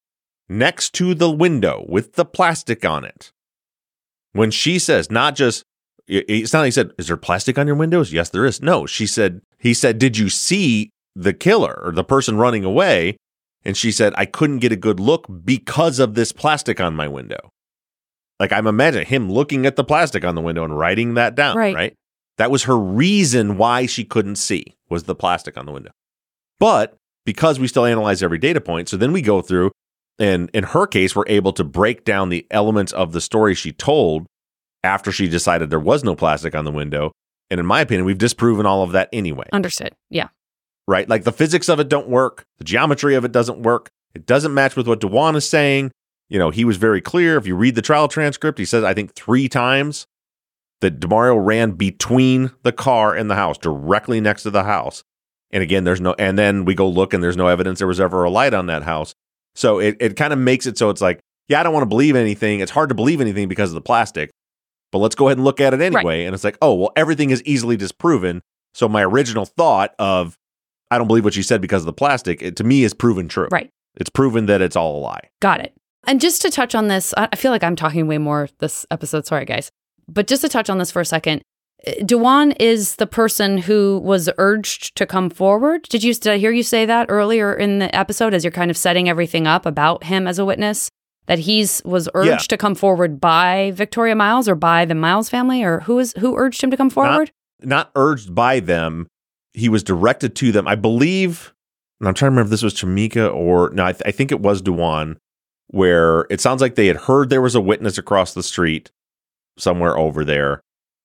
Speaker 4: next to the window with the plastic on it. When she says, not just, it's not like he said, is there plastic on your windows? Yes, there is. No, he said, did you see the killer or the person running away? And she said, I couldn't get a good look because of this plastic on my window. Like, I'm imagining him looking at the plastic on the window and writing that down, right? That was her reason why she couldn't see, was the plastic on the window. But because we still analyze every data point, so then we go through, and in her case, we're able to break down the elements of the story she told after she decided there was no plastic on the window. And in my opinion, we've disproven all of that anyway.
Speaker 6: Understood. Yeah.
Speaker 4: Right? Like, the physics of it don't work. The geometry of it doesn't work. It doesn't match with what DeJuan is saying. You know, he was very clear. If you read the trial transcript, he says, I think 3 times that DeMario ran between the car and the house, directly next to the house. And again, and then we go look and there's no evidence there was ever a light on that house. So it kind of makes it so it's like, yeah, I don't want to believe anything. It's hard to believe anything because of the plastic, but let's go ahead and look at it anyway. Right. And it's like, oh, well, everything is easily disproven. So my original thought of, I don't believe what she said because of the plastic, to me is proven true.
Speaker 6: Right.
Speaker 4: It's proven that it's all a lie.
Speaker 6: Got it. And just to touch on this, I feel like I'm talking way more this episode. Sorry, guys. But just to touch on this for a second, DeJuan is the person who was urged to come forward. Did I hear you say that earlier in the episode as you're kind of setting everything up about him as a witness? That was urged to come forward by Victoria Miles or by the Miles family? Or who urged him to come forward?
Speaker 4: Not urged by them. He was directed to them. I believe, and I'm trying to remember if this was Tamika or, no, I think it was DeJuan, where it sounds like they had heard there was a witness across the street somewhere over there.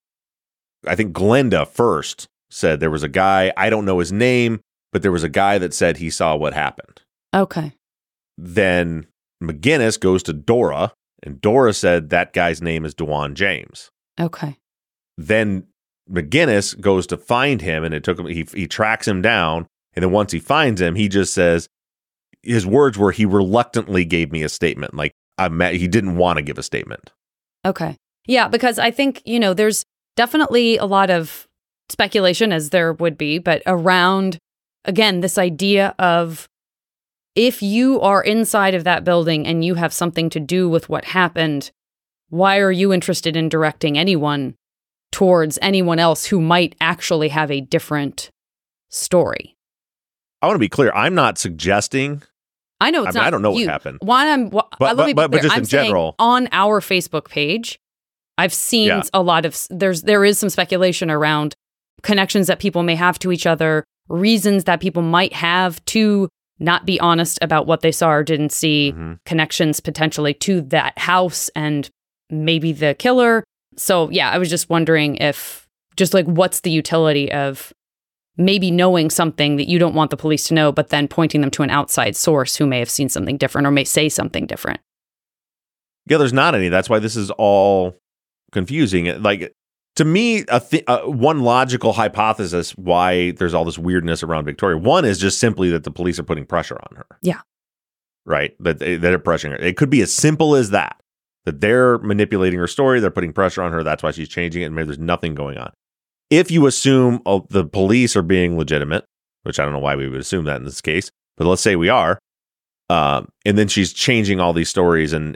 Speaker 4: I think Glenda first said there was a guy, I don't know his name, but there was a guy that said he saw what happened.
Speaker 6: Okay.
Speaker 4: Then McGinnis goes to Dora, and Dora said that guy's name is DeJuan James.
Speaker 6: Okay.
Speaker 4: Then McGinnis goes to find him, and it took him, he tracks him down, and then once he finds him, he just says, his words were, he reluctantly gave me a statement. Like, he didn't want to give a statement.
Speaker 6: Okay. Yeah, because I think, there's definitely a lot of speculation, as there would be, but around, again, this idea of if you are inside of that building and you have something to do with what happened, why are you interested in directing anyone towards anyone else who might actually have a different story?
Speaker 4: I want to be clear. I'm not suggesting.
Speaker 6: I know it's not.
Speaker 4: I don't know
Speaker 6: you.
Speaker 4: what happened.
Speaker 6: But
Speaker 4: just in general,
Speaker 6: on our Facebook page, I've seen a lot of there is some speculation around connections that people may have to each other, reasons that people might have to not be honest about what they saw or didn't see, connections potentially to that house and maybe the killer. So yeah, I was just wondering if what's the utility of maybe knowing something that you don't want the police to know, but then pointing them to an outside source who may have seen something different or may say something different.
Speaker 4: Yeah, there's not any. That's why this is all confusing. Like, to me, one logical hypothesis why there's all this weirdness around Victoria, one is just simply that the police are putting pressure on her.
Speaker 6: Yeah.
Speaker 4: Right? That they're pressuring her. It could be as simple as that they're manipulating her story, they're putting pressure on her, that's why she's changing it, and maybe there's nothing going on. If you assume the police are being legitimate, which I don't know why we would assume that in this case, but let's say we are, and then she's changing all these stories and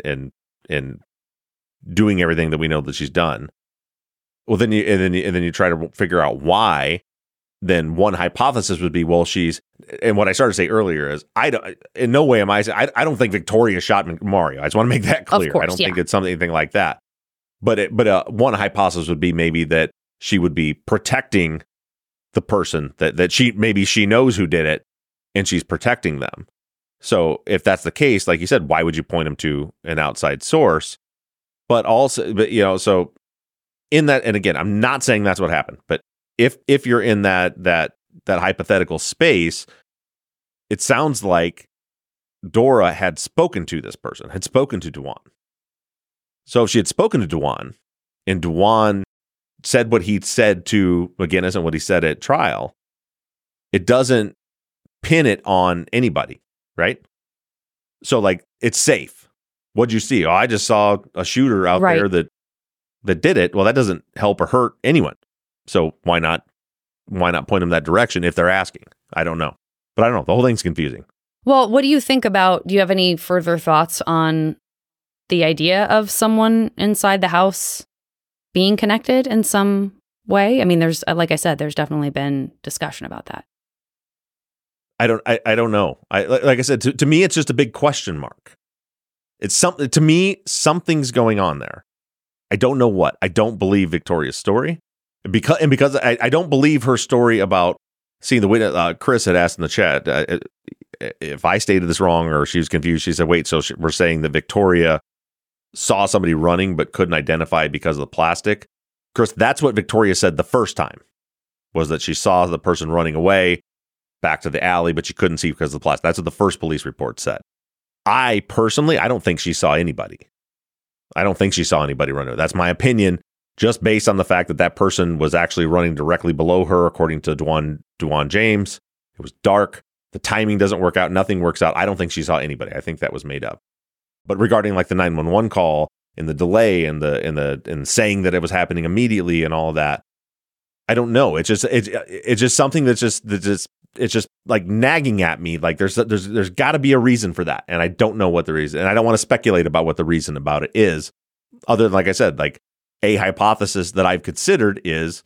Speaker 4: doing everything that we know that she's done. Well, then you try to figure out why. Then one hypothesis would be, well, and what I started to say earlier is, in no way am I don't think Victoria shot Mario. I just want to make that clear.
Speaker 6: Of course,
Speaker 4: I don't think it's anything like that. But one hypothesis would be maybe that she would be protecting the person that she knows who did it, and she's protecting them. So if that's the case, like you said, why would you point them to an outside source? But so in that, and again, I'm not saying that's what happened, but if you're in that hypothetical space, it sounds like Dora had spoken to this person, had spoken to DeJuan. So if she had spoken to Dewan and Dewan said what he said to McGinnis and what he said at trial, it doesn't pin it on anybody, right? So like, it's safe. What'd you see? Oh, I just saw a shooter out there that did it. Well, that doesn't help or hurt anyone. So why not point them that direction if they're asking? I don't know. But I don't know. The whole thing's confusing.
Speaker 6: Well, what do you think about, do you have any further thoughts on the idea of someone inside the house being connected in some way? I mean, there's, like I said, there's definitely been discussion about that.
Speaker 4: I don't know. Like I said, to me, it's just a big question mark. It's something, to me, something's going on there. I don't know what. I don't believe Victoria's story. Because I don't believe her story about seeing the witness. Chris had asked in the chat if I stated this wrong or she was confused. She said, wait, so we're saying that Victoria saw somebody running but couldn't identify it because of the plastic? Chris, that's what Victoria said the first time, was that she saw the person running away back to the alley, but she couldn't see because of the plastic. That's what the first police report said. I don't think she saw anybody. I don't think she saw anybody run away. That's my opinion, just based on the fact that that person was actually running directly below her, according to Dewan James. It was dark. The timing doesn't work out. Nothing works out. I don't think she saw anybody. I think that was made up. But regarding like the 911 call and the delay and saying that it was happening immediately and all of that, I don't know. It's just something that's just like nagging at me. Like there's got to be a reason for that, and I don't know what the reason. And I don't want to speculate about what the reason about it is, other than, like I said, like a hypothesis that I've considered is,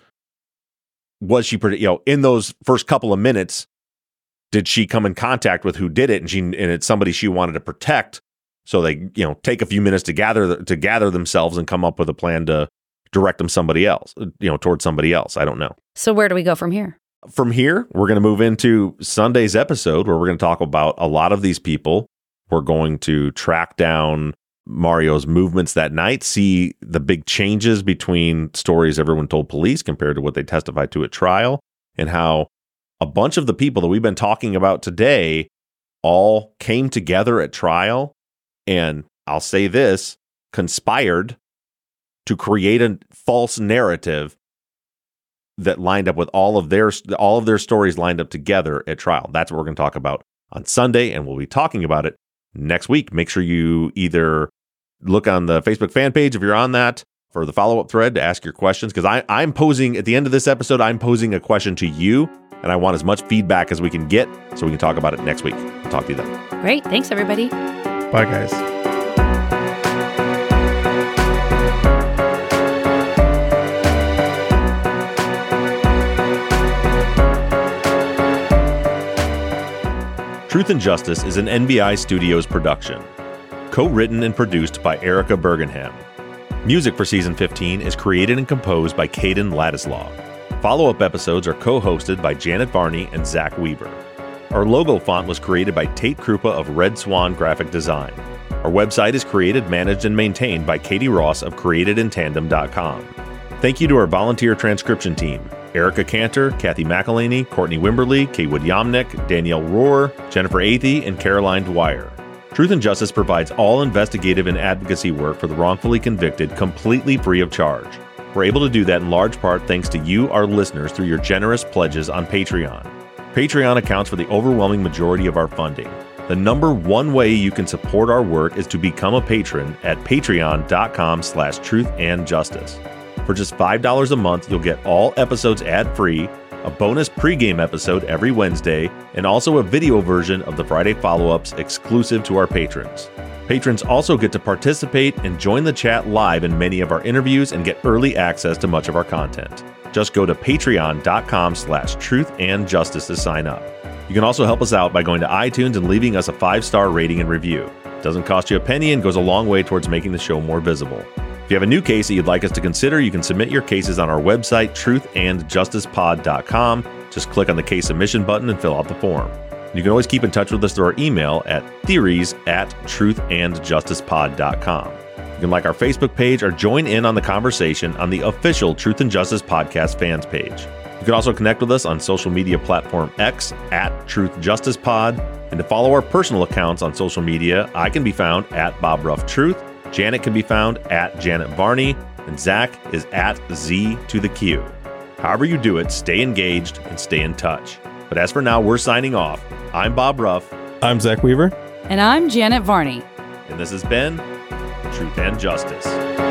Speaker 4: was she in those first couple of minutes, did she come in contact with who did it, and it's somebody she wanted to protect, so they take a few minutes to gather themselves and come up with a plan to direct them somebody else, towards somebody else. I don't know. So
Speaker 6: where do we go from here?
Speaker 4: From here, we're going to move into Sunday's episode, where we're going to talk about a lot of these people. We're going to track down Mario's movements that night, see the big changes between stories everyone told police compared to what they testified to at trial, and how a bunch of the people that we've been talking about today all came together at trial and, I'll say this, conspired to create a false narrative that lined up with all of their stories lined up together at trial. That's what we're going to talk about on Sunday, and we'll be talking about it next week. Make sure you either look on the Facebook fan page if you're on that for the follow-up thread to ask your questions, because I'm posing, at the end of this episode, I'm posing a question to you, and I want as much feedback as we can get so we can talk about it next week. I'll talk to you then.
Speaker 6: Great. Thanks, everybody.
Speaker 5: Bye, guys.
Speaker 4: Truth and Justice is an NBI Studios production. Co-written and produced by Erica Bergenham. Music for Season 15 is created and composed by Caden Ladislaw. Follow-up episodes are co-hosted by Janet Varney and Zach Weaver. Our logo font was created by Tate Krupa of Red Swan Graphic Design. Our website is created, managed, and maintained by Katie Ross of CreatedInTandem.com. Thank you to our volunteer transcription team: Erica Cantor, Kathy McElhaney, Courtney Wimberly, Kaywood Yomnick, Danielle Rohr, Jennifer Athey, and Caroline Dwyer. Truth and Justice provides all investigative and advocacy work for the wrongfully convicted completely free of charge. We're able to do that in large part thanks to you, our listeners, through your generous pledges on Patreon. Patreon accounts for the overwhelming majority of our funding. The number one way you can support our work is to become a patron at patreon.com/truthandjustice. For just $5 a month, you'll get all episodes ad-free, a bonus pregame episode every Wednesday, and also a video version of the Friday follow-ups exclusive to our patrons. Patrons also get to participate and join the chat live in many of our interviews and get early access to much of our content. Just go to patreon.com/truthandjustice to sign up. You can also help us out by going to iTunes and leaving us a 5-star rating and review. It doesn't cost you a penny and goes a long way towards making the show more visible. If you have a new case that you'd like us to consider, you can submit your cases on our website, truthandjusticepod.com. Just click on the case submission button and fill out the form. You can always keep in touch with us through our email at theories@truthandjusticepod.com. You can like our Facebook page or join in on the conversation on the official Truth and Justice Podcast fans page. You can also connect with us on social media platform X @TruthJusticePod. And to follow our personal accounts on social media, I can be found at BobRuffTruth. Janet can be found at Janet Varney, and Zach is at Z to the Q. However you do it, stay engaged and stay in touch. But as for now, we're signing off. I'm Bob Ruff.
Speaker 5: I'm Zach Weaver.
Speaker 6: And I'm Janet Varney.
Speaker 4: And this has been Truth and Justice.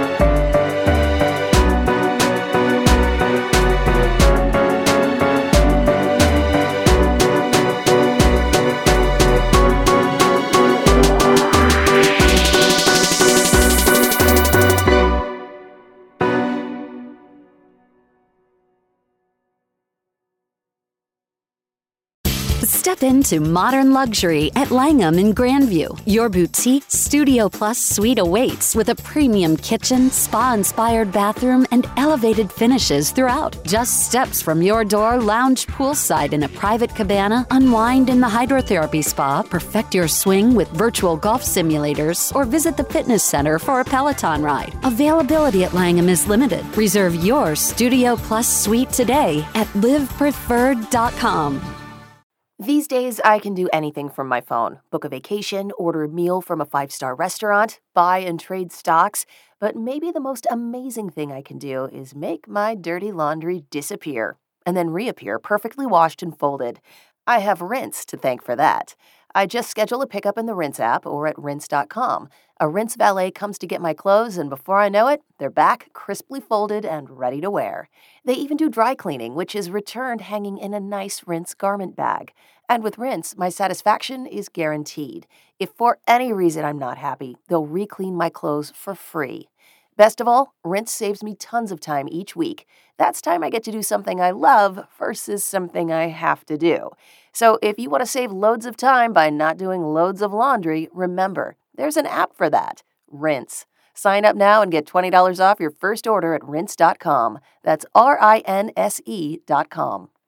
Speaker 1: Step into modern luxury at Langham in Grandview. Your boutique Studio Plus suite awaits with a premium kitchen, spa-inspired bathroom, and elevated finishes throughout. Just steps from your door, lounge poolside in a private cabana, unwind in the hydrotherapy spa, perfect your swing with virtual golf simulators, or visit the fitness center for a Peloton ride. Availability at Langham is limited. Reserve your Studio Plus suite today at livepreferred.com.
Speaker 8: These days, I can do anything from my phone. Book a vacation, order a meal from a 5-star restaurant, buy and trade stocks. But maybe the most amazing thing I can do is make my dirty laundry disappear and then reappear perfectly washed and folded. I have Rinse to thank for that. I just schedule a pickup in the Rinse app or at rinse.com. A Rinse valet comes to get my clothes, and before I know it, they're back, crisply folded and ready to wear. They even do dry cleaning, which is returned hanging in a nice Rinse garment bag. And with Rinse, my satisfaction is guaranteed. If for any reason I'm not happy, they'll re-clean my clothes for free. Best of all, Rinse saves me tons of time each week. That's time I get to do something I love versus something I have to do. So if you want to save loads of time by not doing loads of laundry, remember, there's an app for that, Rinse. Sign up now and get $20 off your first order at rinse.com. That's RINSE.com.